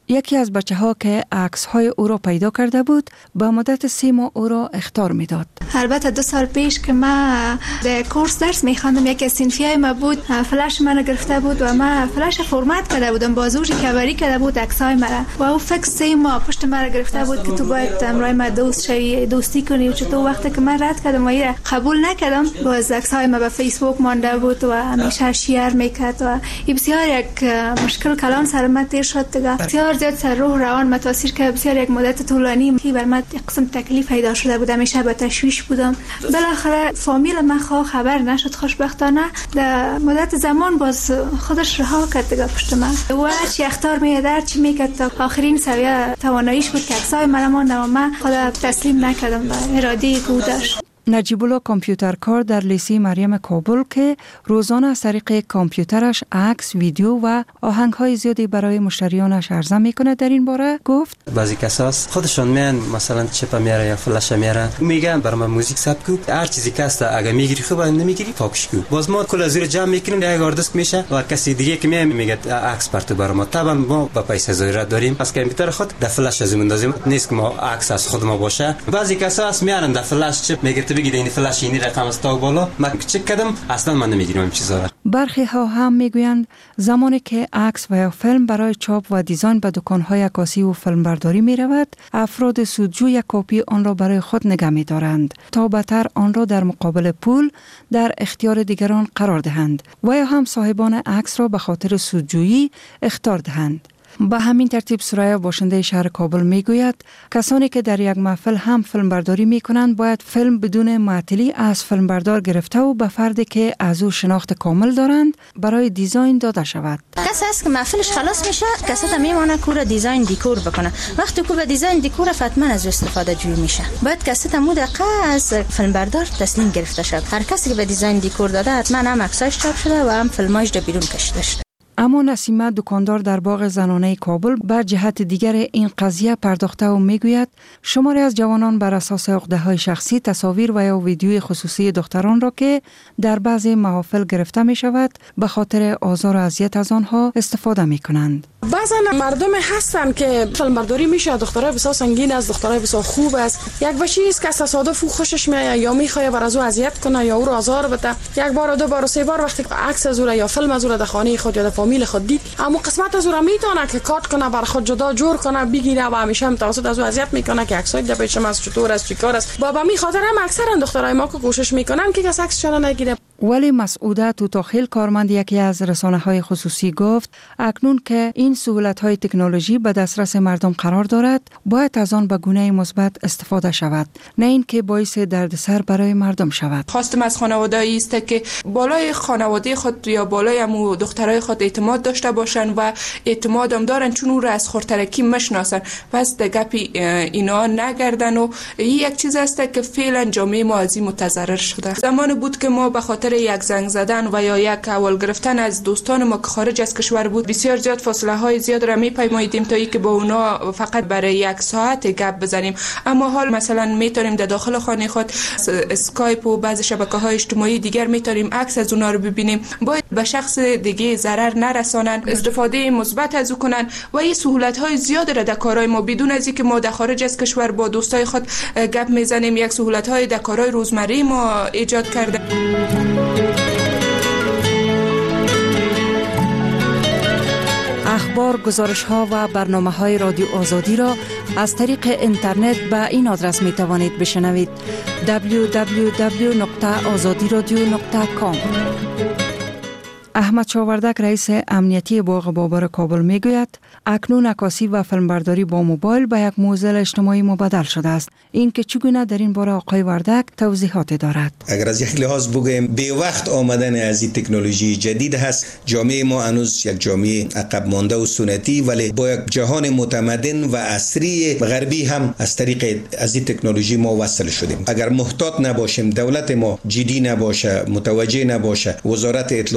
یکی از بچه ها که عکس های او را پیدا کرده بود به مدت سه ماه او را اخطار میداد. البته دو سال پیش که من در کورس درس میخواندم، یکی از صنفیای ما بود، فلش من گرفته بود و من فلش فرمت کرده بودم، بازوش کبری کرده بود عکسای مرا و او فکر سه ماه پشت مرا گرفته بود که تو باید امرای ما دوست شوی، دوستی کنی. و چطور وقتی که من رد کردم و این قبول نکردم، باز عکسای ما به فیسبوک مانده بود و همیشه شیر میکرد و این بسیار یک مشکل کلان سر من تیر شد دیگه. بسیار زیاد سر روح روان متاثر که بسیار یک مدت طولانی که بر من یک قسم تکلیف پیدا شده بود، همیشه به تشویش بودم. بالاخره فامیل من خو خبر نشد، خوشبختانه در مدت زمان باز خودش رها کرد دیگه پشت من و چی اختار میادر چی میکرد تا آخرین سویه تواناییش بود که عکسای من ماند و من خدا تسلیم نکردم به اراده گودش. نجیب الله کامپیوترکار در لیسه مریم کابل که روزانه از طریق کامپیوترش عکس، ویدیو و آهنگ‌های زیادی برای مشتریانش عرضه میکنه، در این باره گفت بعضی کساس خودشون میان مثلا چپ میاره یا فلش میاره، میگن برام موزیک ثبت کو، هر چیزی که است اگه میگیری خوب نمیگیری پاکش کو. باز ما کل زیر جمع میکنیم، یک آردست میشه و کسی دیگه که میاد میگه عکس پرتو برام ما. طبعا ما با پیسه ضرورت داریم، از کامپیوتر خود در فلش از میندازیم، نیست که ما عکس از خود ما باشه. بعضی کساس میارن در فلش چپ میگه بگید این فلش اینی رقم است تا بالا من چک کردم اصلا من نمیگیرم این چیزا را. برخی ها هم میگویند زمانی که عکس و یا فیلم برای چاپ و دیزاین به دکان‌های عکاسی و فیلمبرداری می رود، افراد سودجو یک کپی آن را برای خود نگه می دارند تا بهتر آن را در مقابل پول در اختیار دیگران قرار دهند و یا هم صاحبان عکس را به خاطر سودجویی اخطار دهند. به همین ترتیب سریا باشنده شهر کابل میگوید کسانی که در یک محفل هم فیلم برداری می کنند باید فیلم بدون معطلی از فیلم بردار گرفته و به فردی که از او شناخت کامل دارند برای دیزاین داده شود. کسی است که محفلش خلاص میشه کسات میمونه کور دیزاین دیکور بکنه، وقتی که به دیزاین دیکور فتمن از استفاده جوی میشه باید کسات مو دقیقه از فیلم بردار تسلیم گرفته شد. هر کسی که به دیزاین دیکور داده حتما هم عکساش چاپ شده و هم فیلماش در بیرون کشیده شده. اما نسیمه دکاندار در باغ زنانه کابل بر جهت دیگر این قضیه پرداخته و میگوید شماری از جوانان بر اساس عقده‌های شخصی تصاویر و یا ویدیوی خصوصی دختران را که در بعضی محافل گرفته می شود به خاطر آزار و اذیت از آنها استفاده می کنند. بعضا مردم هستن که فیلمبرداری میشه، دخترای بسیار سنگین است، دخترای بسیار خوب است، یک بچی است که تصادف او خوشش میاد یا میخواد بر از او اذیت کنه یا او را آزار بده، یک بار دو بار سه بار وقتی عکس از او یا فیلم از او در خانه خود یا در فامیل خود دید، اما قسمت از او را میتونه که کات کنه بر خود جدا جور کنه بگیره و همیشه هم توسط از او اذیت میکنه که عکسای در پیشم از چطور است چیکار است. بابا می خاطر هم اکثرا دخترای ما که کوشش میکنن که کس عکسشون نگیره. ولی مسعوده توتاخیل کارمند یکی از رسانه‌های خصوصی گفت اکنون که این سهولت‌های تکنولوژی به دسترس مردم قرار دارد باید از آن به گونه مثبت استفاده شود، نه اینکه باعث دردسر برای مردم شود. خواستم از خانواده‌ای است که بالای خانواده خود یا بالای امو دخترای خود اعتماد داشته باشن و اعتماد هم دارن چون او را از خردترکی میشناسن، پس در گپی اینا نگردن و این یک چیز است که فعلا جامعه ما از این متضرر شده. زمان بود که ما به خاطر یک زنگ زدن و یا یک اول گرفتن از دوستان ما که خارج از کشور بود بسیار زیاد فاصله های زیاد را میپیماییدیم تا اینکه با اونا فقط برای یک ساعت گپ بزنیم، اما حال مثلا میتونیم در داخل خانه خود اسکایپ و بعضی شبکه‌های اجتماعی دیگر میتونیم عکس از اونا رو ببینیم. باید به شخص دیگه ضرر نرسانن، استفاده مثبت از او کنن و این سهولت های زیاد را در کارهای ما بدون از اینکه ما در خارج از کشور با دوستای خود گپ میزنیم یک سهولت های در کارهای روزمره ما ایجاد کرده. اخبار، گزارش ها و برنامه های رادیو آزادی را از طریق اینترنت به این آدرس می توانید بشنوید: دبلیو دبلیو دبلیو نقطه آزادی رادیو نقطه کام. احمد شاوردک رئیس امنیتی باغ بابر کابل میگوید اکنون عکاسی و فیلمبرداری با موبایل به یک موزل اجتماعی مبادل شده است. این که چگونه در این باره آقای وردک توضیحات دارد. اگر از یک لحاظ بگویم به وقت آمدن از این تکنولوژی جدید هست، جامعه ما هنوز یک جامعه عقب مانده و سنتی ولی با یک جهان متمدن و عصری غربی هم از طریق از این تکنولوژی ما وصل شدیم. اگر محتاط نباشیم، دولت ما جدی نباشه، متوجه نباشه، وزارت اطلاعات فرهنگ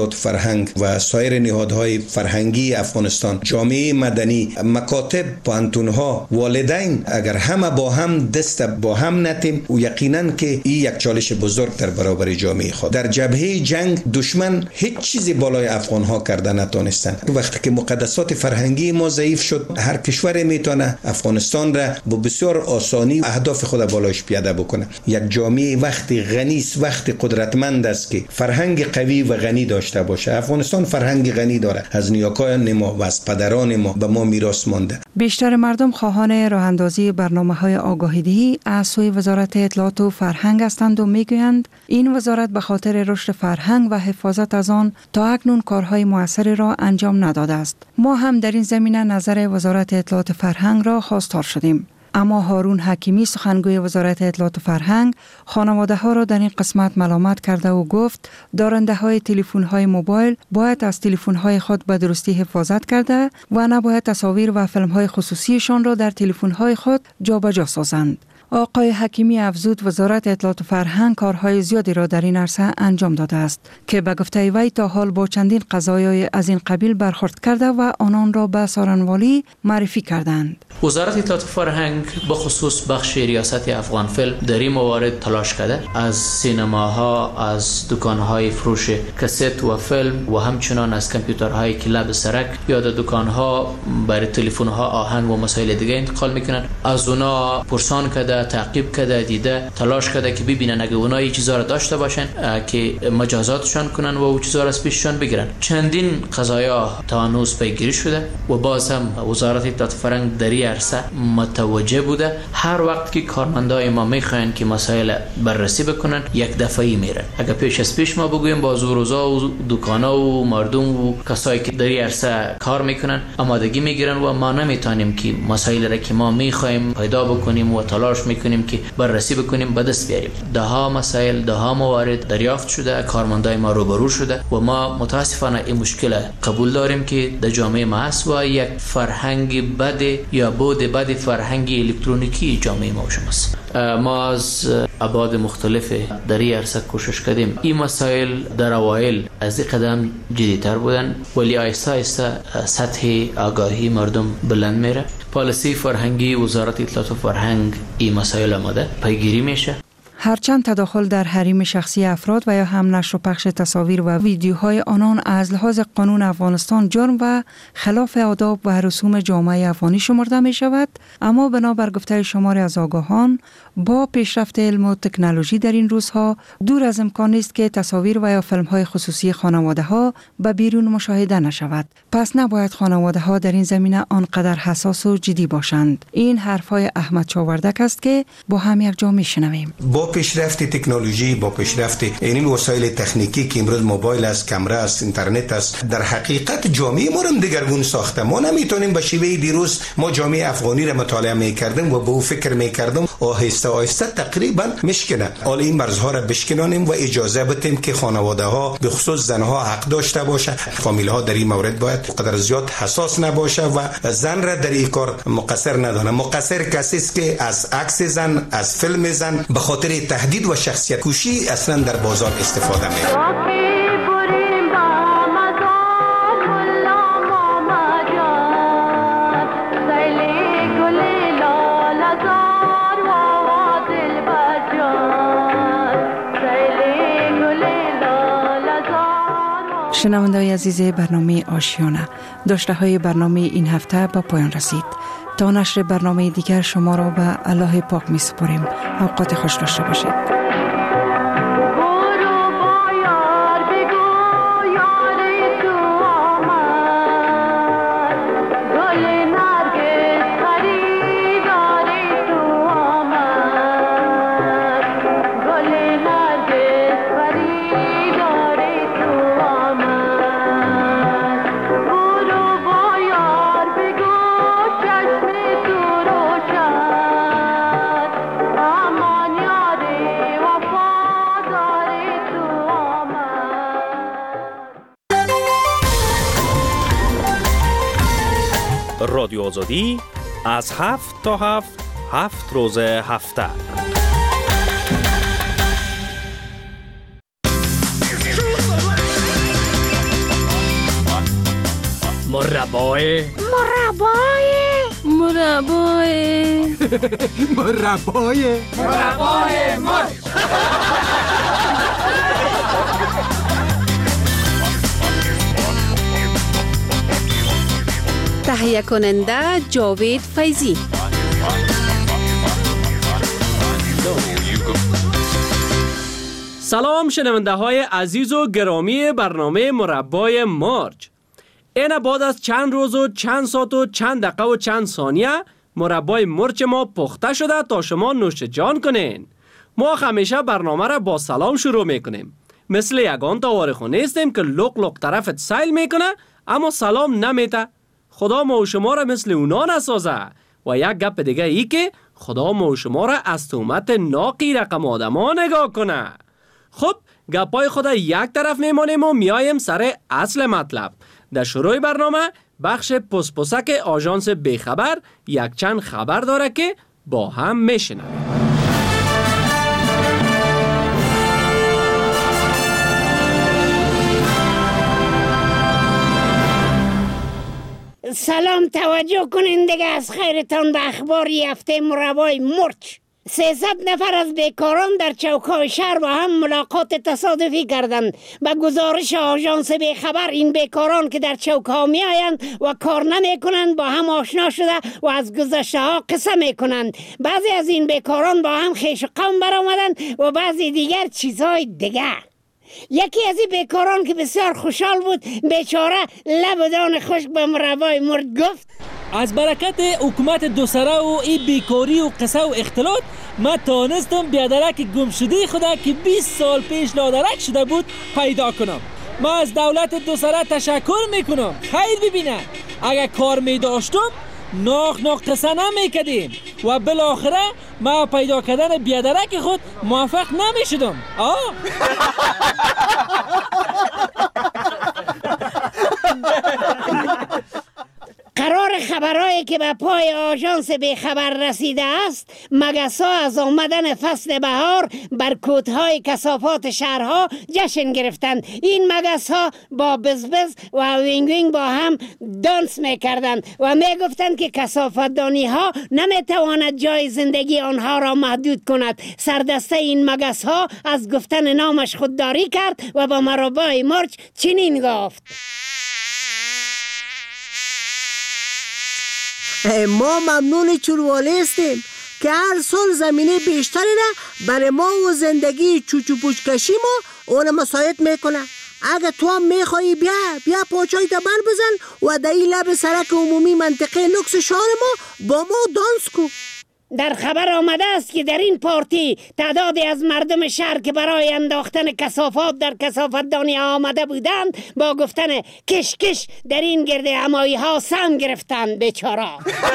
فرهنگ و سایر نهادهای فرهنگی افغانستان، جامعه مدنی، مکاتب، پانتونها، والدین اگر همه با هم دست با هم نتیم و یقینا که این یک چالش بزرگ در برابر جامعه خود. در جبهه جنگ دشمن هیچ چیزی بالای افغان ها کرده نتونستن. وقتی که مقدسات فرهنگی ما ضعیف شد، هر کشور میتونه افغانستان را با بسیار آسانی اهداف خود بالایش پیاده بکنه. یک جامعه وقتی غنی است، وقتی قدرتمند است که فرهنگ قوی و غنی داشته باشه. افغانستان فرهنگ غنی داره، از نیاکان ما و از پدران ما به ما میراث مانده. بیشتر مردم خواهان راه اندازی برنامه‌های آگاهی‌دهی از سوی وزارت اطلاعات و فرهنگ هستند و میگویند این وزارت به خاطر رشد فرهنگ و حفاظت از آن تا اکنون کارهای موثری را انجام نداده است. ما هم در این زمینه نظر وزارت اطلاعات فرهنگ را خواستار شدیم. اما هارون حکیمی سخنگوی وزارت اطلاعات و فرهنگ خانواده ها را در این قسمت ملامت کرده و گفت دارنده های تلفن های موبایل باید از تلفن های خود به درستی حفاظت کرده و نباید تصاویر و فیلم های خصوصیشان را در تلفن های خود جابجا سازند. آقای حکیمی افزود وزارت اطلاعات و فرهنگ کارهای زیادی را در این عرصه انجام داده است که به گفته وی تا حال با چندین قضایای از این قبیل برخورد کرده و آنان را به سارنوالی معرفی کردند. وزارت اطلاعات و فرهنگ به خصوص بخش ریاست افغان فیلم در این موارد تلاش کرده، از سینماها، از دکانهای فروش کست و فیلم و همچنان از کامپیوترهای کلاب سرک یا در دکانها برای تلفن‌ها آهنگ و مسائل دیگه انتقال میکنن. از اونا پرسان کرده، تعقیب کرده، دیده، تلاش کرده که ببینن اگه اونا این چیزا رو داشته باشن که مجازاتشان کنن و اون چیزا رو از پیششان بگیرن. چندین قضایا تا هنوز پیگیری شده و باز هم وزارت اطلاعات و فرهنگ در عرصه متوجه بوده. هر وقت که کارمندای ما میخواین که مسائل بررسی بکنن یک دفعه‌ای میرن. اگر پیش از پیش ما بگویم با زوروزا و دکانا و مردم و کسایی که در عرصه کار میکنن آمادگی میگیرن و ما نمیتونیم که مسائل را که ما میخوایم پیدا بکنیم و تلاش میکنیم که بررسی بکنیم به دست بیاریم. ده ها مسائل، ده ها موارد دریافت شده، کارمندای ما روبرو شده و ما متاسفانه این مشکل قبول داریم که در جامعه ما هست و یک فرهنگ بد یا بود بد فرهنگی الکترونیکی جامعه ما شماست. ما از ابعاد مختلف در این عرصه کوشش کردیم. این مسائل در اوایل از این قدم جدی‌تر بودن ولی آیسته آیسته سطح آگاهی مردم بلند میره. پالیسی فرهنگی وزارت اطلاعات و فرهنگ این مسائل آماده پیگیری میشه. هرچند تداخل در حریم شخصی افراد و یا هم نشر و پخش تصاویر و ویدیوهای آنان از لحاظ قانون افغانستان جرم و خلاف آداب و رسوم جامعه افغانی شمرده می شود، اما بنابر گفته شماری از آگاهان با پیشرفت علم و تکنولوژی در این روزها دور از امکان است که تصاویر و یا فیلم های خصوصی خانواده ها به بیرون مشاهده نشود. پس نباید خانواده ها در این زمینه آنقدر حساس و جدی باشند. این حرف های احمد چاوردک است که با هم یک جا میشنویم. با پیشرفت تکنولوژی، با پیشرفت این وسایل تکنیکی که امروز موبایل است، کامرا است، اینترنت است، در حقیقت جامعه ما هم دگرگون ساخته. ما نمیتونیم به شیوه دیروز ما جامعه افغانی را مطالعه میکردیم و به او فکر میکردیم آهسته آهسته تقریبا مشکنه. حالا این مرزها را بشکنانیم و اجازه بدیم که خانواده ها به خصوص زنها حق داشته باشه. فامیل ها در این مورد باید قدر زیاد حساس نباشه و زن را در این کار مقصر ندانه. مقصر کسی است که از عکس زن، از فیلم زن به خاطر تهدید و شخصیت کشی اصلا در بازار استفاده می‌کنه. شنونده‌های عزیز برنامه آشیانه، داشته های برنامه این هفته با پایان رسید. تا نشر برنامه دیگر شما را به الله پاک می سپاریم. اوقات خوش داشته باشید. رادیو آزادی از هفت تا هفت هفت روز هفته مربای مربای مربای مربای مربای مرچ. تهیه کننده جاوید فیضی. سلام شنونده های عزیز و گرامی برنامه مربای مرچ. این بعد از چند روز و چند ساعت و چند دقیقه و چند ثانیه مربای مرچ ما پخته شده تا شما نوش جان کنین. ما همیشه برنامه را با سلام شروع میکنیم. مثل یگان تاوارخو نیستیم که لق لق طرفت سیل میکنه اما سلام نمیته. خدا ما و شما را مثل اونا نسازه. و یک گپ دیگه ای که خدا ما و شما را از تومت ناقی رقم آدما نگاه کنه. خب گپای خدا یک طرف میمانیم و میایم سر اصل مطلب. در شروع برنامه بخش پسپسک آژانس بیخبر یک چند خبر داره که با هم میشنویم. سلام، توجه کنین دیگه از خیرتان به اخبار هفته مربای مرچ. سیصد نفر از بیکاران در چوک‌های شهر با هم ملاقات تصادفی کردند. به گزارش آژانس بیخبر این بیکاران که در چوک‌ها میآیند و کار نمی‌کنند با هم آشنا شده و از گذشته‌ها قصه می‌کنند. بعضی از این بیکاران با هم خویش و قوم برآمدند و بعضی دیگر چیزهای دیگر. یکی از این بیکاران که بسیار خوشحال بود بیچاره لب دان خشک به مربای مرچ گفت: از برکت حکومت دو سره و این بیکاری و قصه و اختلاط من تانستم بیادرک گم شده خدا که بیست سال پیش لادرک شده بود پیدا کنم. من از دولت دو سره تشکر میکنم. خیر ببینه، اگر کار میداشتم ناخ ناخ قصه نمیکدیم و بالاخره ما پیدا کردن بیادرک خود موفق نمیشدم. آه قرار خبرهایی که به پای آژانس بیخبر رسیده است، مگس‌ها از آمدن فصل بهار بر کوتهای کثافات شهرها جشن گرفتند. این مگس‌ها با بزبز و وینگ وینگ با هم دانس میکردند و میگفتند که کثافتدانی ها نمیتواند جای زندگی آنها را محدود کند. سردسته این مگس‌ها از گفتن نامش خودداری کرد و با مربای مرچ چنین گفت: ما ممنون چوروالی هستیم که هر سال زمینه بیشتری را برای ما و زندگی چوچو پوچ کشی ما اون مساعد میکنه. اگه تو هم میخوایی بیا بیا پاچای تا بر بزن و در این لب سرک عمومی منطقه نکس شهر ما با ما دانس کو. در خبر آمده است که در این پارتی تعدادی از مردم شهر که برای انداختن کثافات در کثافتدانی آمده بودند با گفتن کش کش در این گرد همایی ها سم گرفتند. بیچاره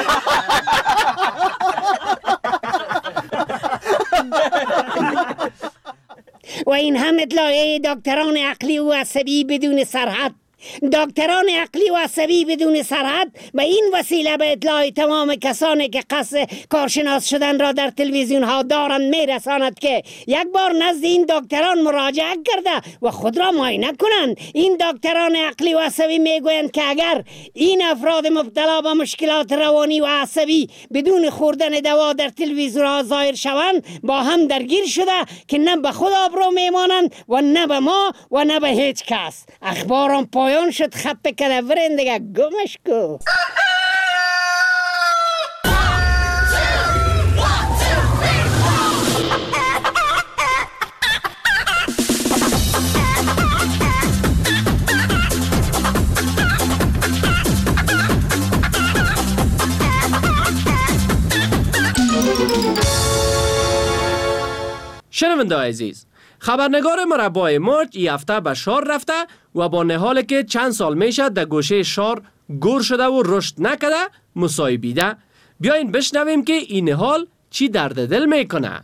و این هم اطلاعیه دکتران عقلی و عصبی بدون سرحد. دکتران عقلی و عصبی بدون سرحد به این وسیله به اطلاع تمام کسانی که قصد کارشناس شدن را در تلویزیون ها دارند میرساند که یک بار نزد این دکتران مراجعه کرده و خود را معاینه کنند. این دکتران عقلی و عصبی میگویند که اگر این افراد مبتلا به مشکلات روانی و عصبی بدون خوردن دوا در تلویزیون ها ظاهر شوند با هم درگیر شده که نه به خود آبرو میمانند و نه به ما و نه به هیچ کس. اخبارم پایان شد. خب کده برین دیگه گمش کو. شنونده عزیز، خبرنگار مربای مرچ این هفته به شار رفته و با نهالی که چند سال میشه در گوشه شار گور شده و رشد نکده مصاحبیده. بیاین بشنویم که این نهال چی درد دل میکنه.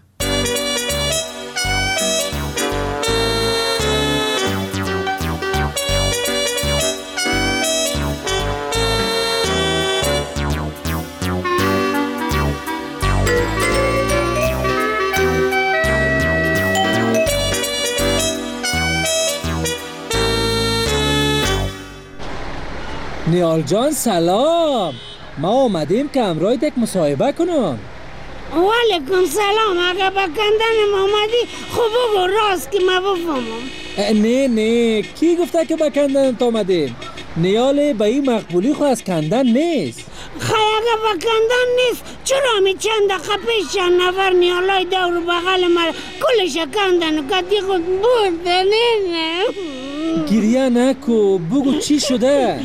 نیال جان سلام. ما آمدیم که امروز یک مصاحبه کنم. وعلیکم سلام. اگه با کندن آمدی خوب بگو راست که ما بفهمم. نه نه کی گفته که با کندن تو آمدیم؟ نیال به این مقبولی خو از کندن نیست. خیلی اگه با کندن نیست چرا می چند دقیقه پیش چند نفر نیالای دور بغل من کلش کندن و کتی خود بردن. نه گریه نکو، بگو چی شده؟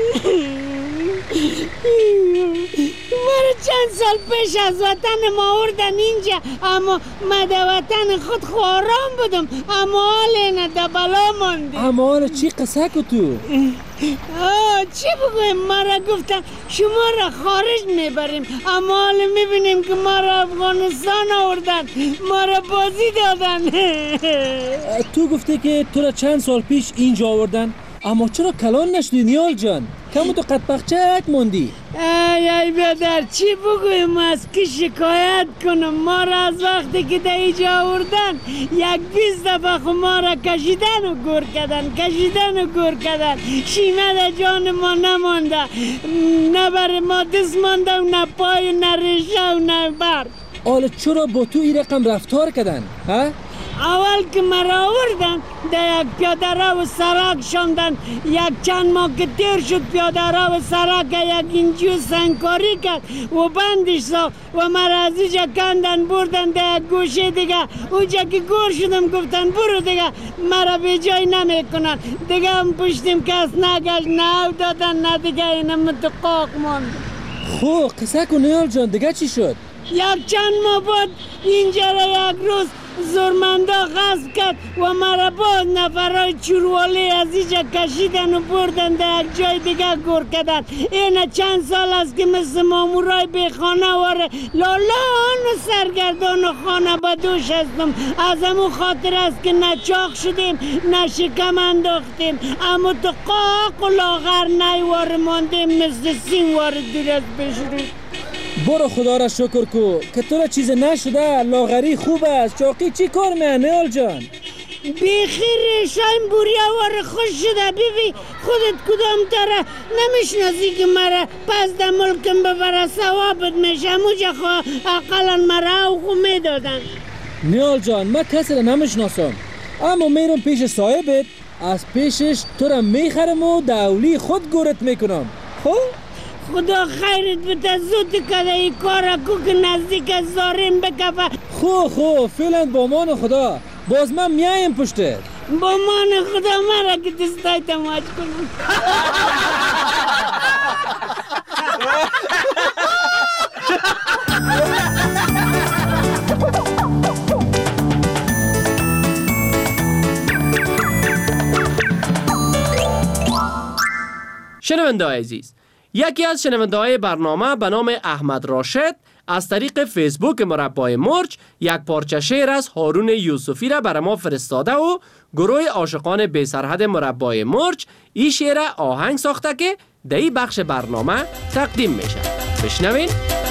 مرا چند سال پیش از وطن ما آوردن اینجا، اما ما در وطن خود خواران بودم، اما حال نه در بلا ماندیم. اما حال چی قصه که تو؟ آه چی بگویم؟ ما را گفتن شما را خارج میبریم، اما حال میبینیم که ما را افغانستان آوردن، ما را بازی دادن. تو گفته که تو را چند سال پیش اینجا آوردن، اما چرا کلان نشدی نیال جان؟ کمو تو قد بخچک موندی. ای ای بدر چی بگویم از که شکایت کنم؟ ما را از وقتی که در اینجا آوردن یک بیست دفعه خو ما را کشیدن و گور کردن، کشیدن و گور کردن. شیمه در جان ما نمانده، نه بر ما دست مانده و نه پای و نه ریشه و نه بر. حالا چرا با تو این رقم رفتار کردن؟ ها؟ اول که مرا آوردن در یک پیاده رو و سرک شاندن، یک چند ماه که تیر شد پیاده رو و سرک یک اینجور سنگکاری کرد و بندش ساخت و مرا از اینجا کندن بردن در یک گوشه دیگه. اونجا که گور شدم گفتن برو دیگه مرا به جای نمی کنن دیگه. هم پشتیم کس نگشت، نه دادن نه دیگه، اینم متقاق ماند. خب قصه کن نیال جان، دیگه چی شد؟ یک چند ماه بعد اینجا را یک روز زورمندا غصب کرد و مرا باز نفرای چوروالی از اینجا کشیدن و بردن در یک جای دیگه گور کردن. اینه چند سال است که مثل مامورای به خانه واره لالان و سرگردان و خانه بدوش هستم. از همون خاطر است که نه چاق شدیم نه شکم انداختیم، اما تو قاق و لاغر نیوار ماندیم مثل سین وار درست بشرید. برو خدا را شکر کو که تو را چیز نشده. لاغری خوب است، چاقی چی کار میه نیال جان؟ بیخیر ریشایم بوریا وار خوش شده. بیبی خودت کدام تره نمیشناسی که مرا پس در ملکم ببره ثوابت میشه؟ موجه خواه اقلا مرا او خو میدادن. نیال جان من کسی را نمیشناسم، اما میرم پیش صاحبت، از پیشش تو را میخرم و دولی خود گورت میکنم. خب؟ خدا خیرت بده، زود کده ای کارا کو که نزدیک زارین بکفه. خو خو فعلا با مان خدا، باز من میایم پشتت. با مان خدا مرا که دستای تماج کنم. شنونده عزیز، یکی از شنونده های برنامه به نام احمد راشد از طریق فیسبوک مربای مرج یک پارچه شعر از هارون یوسفی را برای ما فرستاده و گروه عاشقان بی سرحد مربای مرج این شعر آهنگ ساخته که در این بخش برنامه تقدیم میشه. بشنوین.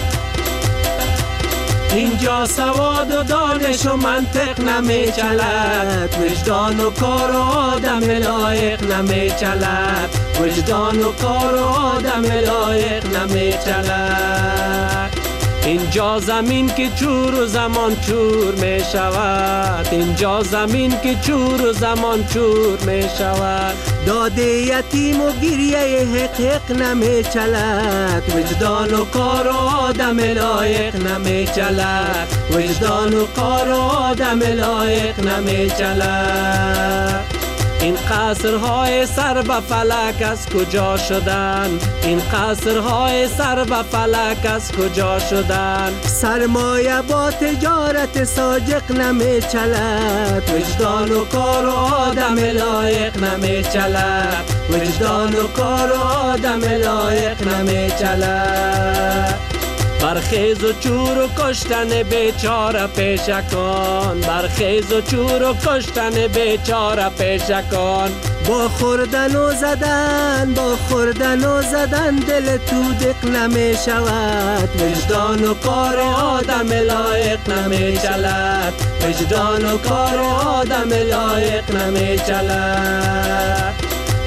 اینجا سواد و دانش و منطق نمی چلد، وجدان و کار و آدم لایق نمی چلد، وجدان و کار و آدم لایق نمی چلد. اینجا زمین که چور و زمان چور می شود، اینجا زمین که چور و زمان چور می شود. داده یتیم و گریه حق حق نمی چلد، وجدان و کار و آدم لایق نمی چلد، وجدان و کار و آدم لایق نمی چلد. این قصرهای سر به فلک از کجا شدن؟ این قصرهای سر به فلک از کجا شدن؟ سرمایه با تجارت ساجق نمی چلد، وجدان و کار و آدم لایق نمی چلد، وجدان و کار و آدم لایق نمی چلد. برخیز و چور و کشتن بیچاره پیشکان، برخیز و چور و کشتن بیچاره پیشکان. با خوردن و زدن، با خوردن و زدن دل تو دق نمی شود، وجدان و کار آدم لایق نمی چلد، وجدان و کار آدم لایق نمی چلد.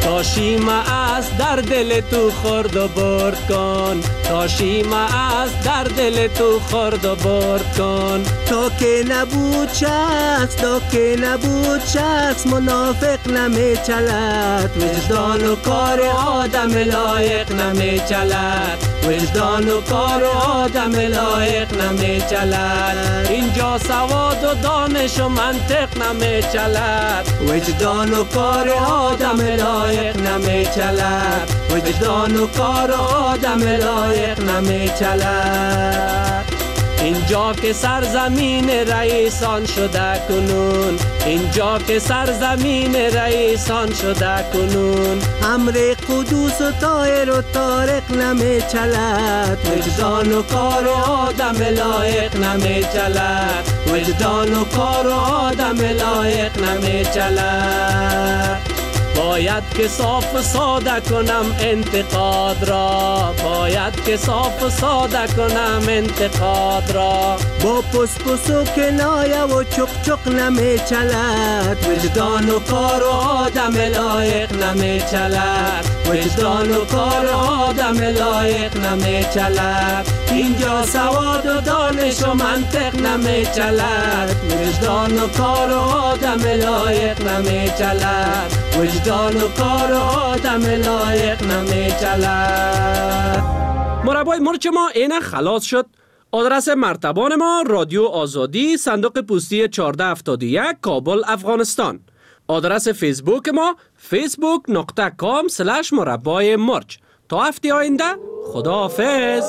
تا شیمه از در دل تو خورد و برد کن، تا شیمه از در دل تو خورد و برد کن. تا که نبود شخص، تا که نبود شخص منافق نمی چلد، وجدان و کار آدم لایق نمی چلد، وجدان و کار آدم لایق نمی چلد. اینجا سواد و دانش و منطق نمی چلد، وجدان و کار آدم لایق نمی چلد، وجدان و کار آدم لایق نمی چلد. اینجا که سرزمین رئیسان شده کنون، اینجا که سرزمین رئیسان شده کنون. امر قدوس و طاهر و طارق نمی چلد، وجدان و کار آدم لایق نمی چلد، وجدان و کار آدم لایق نمی چلد. باید که صاف و ساده کنم انتقاد را، باید که صاف و ساده کنم انتقاد را. با پس پس و کنایه و چق چق نمی چلد، وجدان و کار آدم لایق نمی چلد، وجدان و کار آدم لایق نمی چلد. اینجا سواد و دانش و منطق نمی چلد، وجدان و کار آدم لایق نمی چلد، وجدان و کار آدم لایق نمی چلد. مربای مرچ ما اینه خلاص شد. آدرس مرتبان ما رادیو آزادی، صندوق پستی چهارده هفتاد و یک، کابل، افغانستان. آدرس فیسبوک ما فیسبوک نقطه کام سلش مربای مرچ. تا هفته آینده خداحافظ.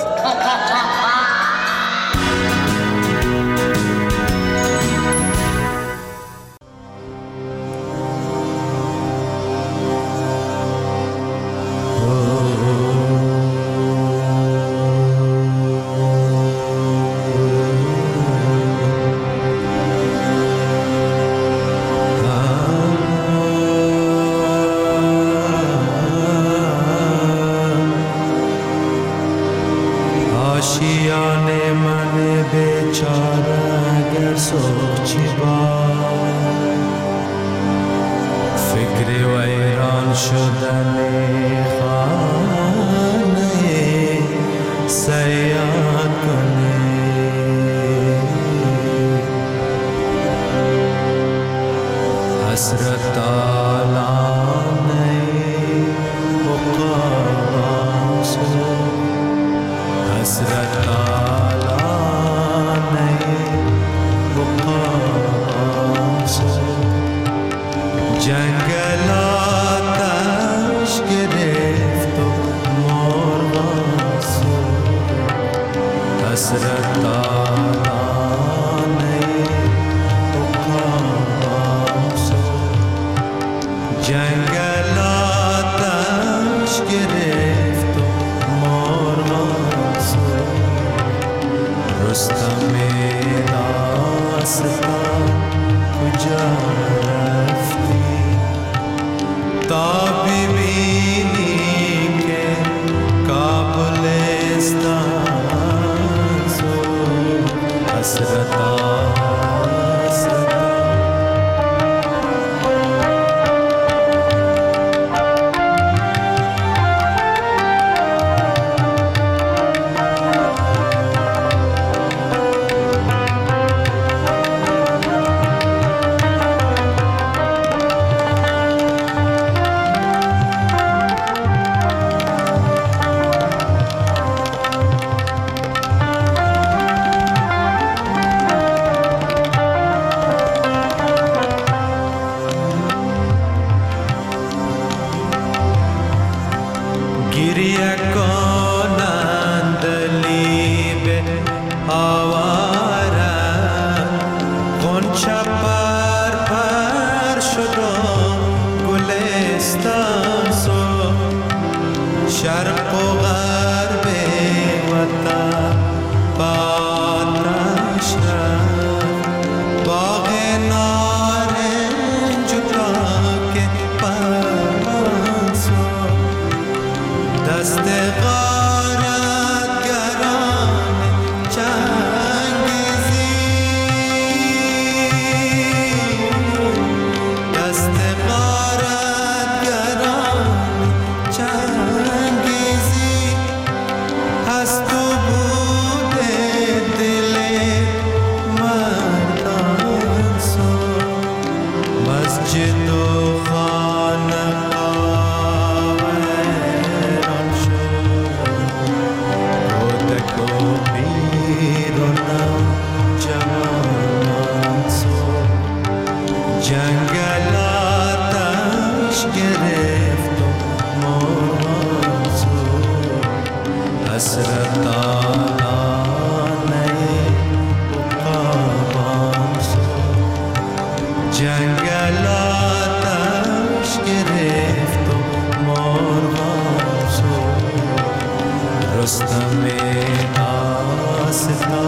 ستاره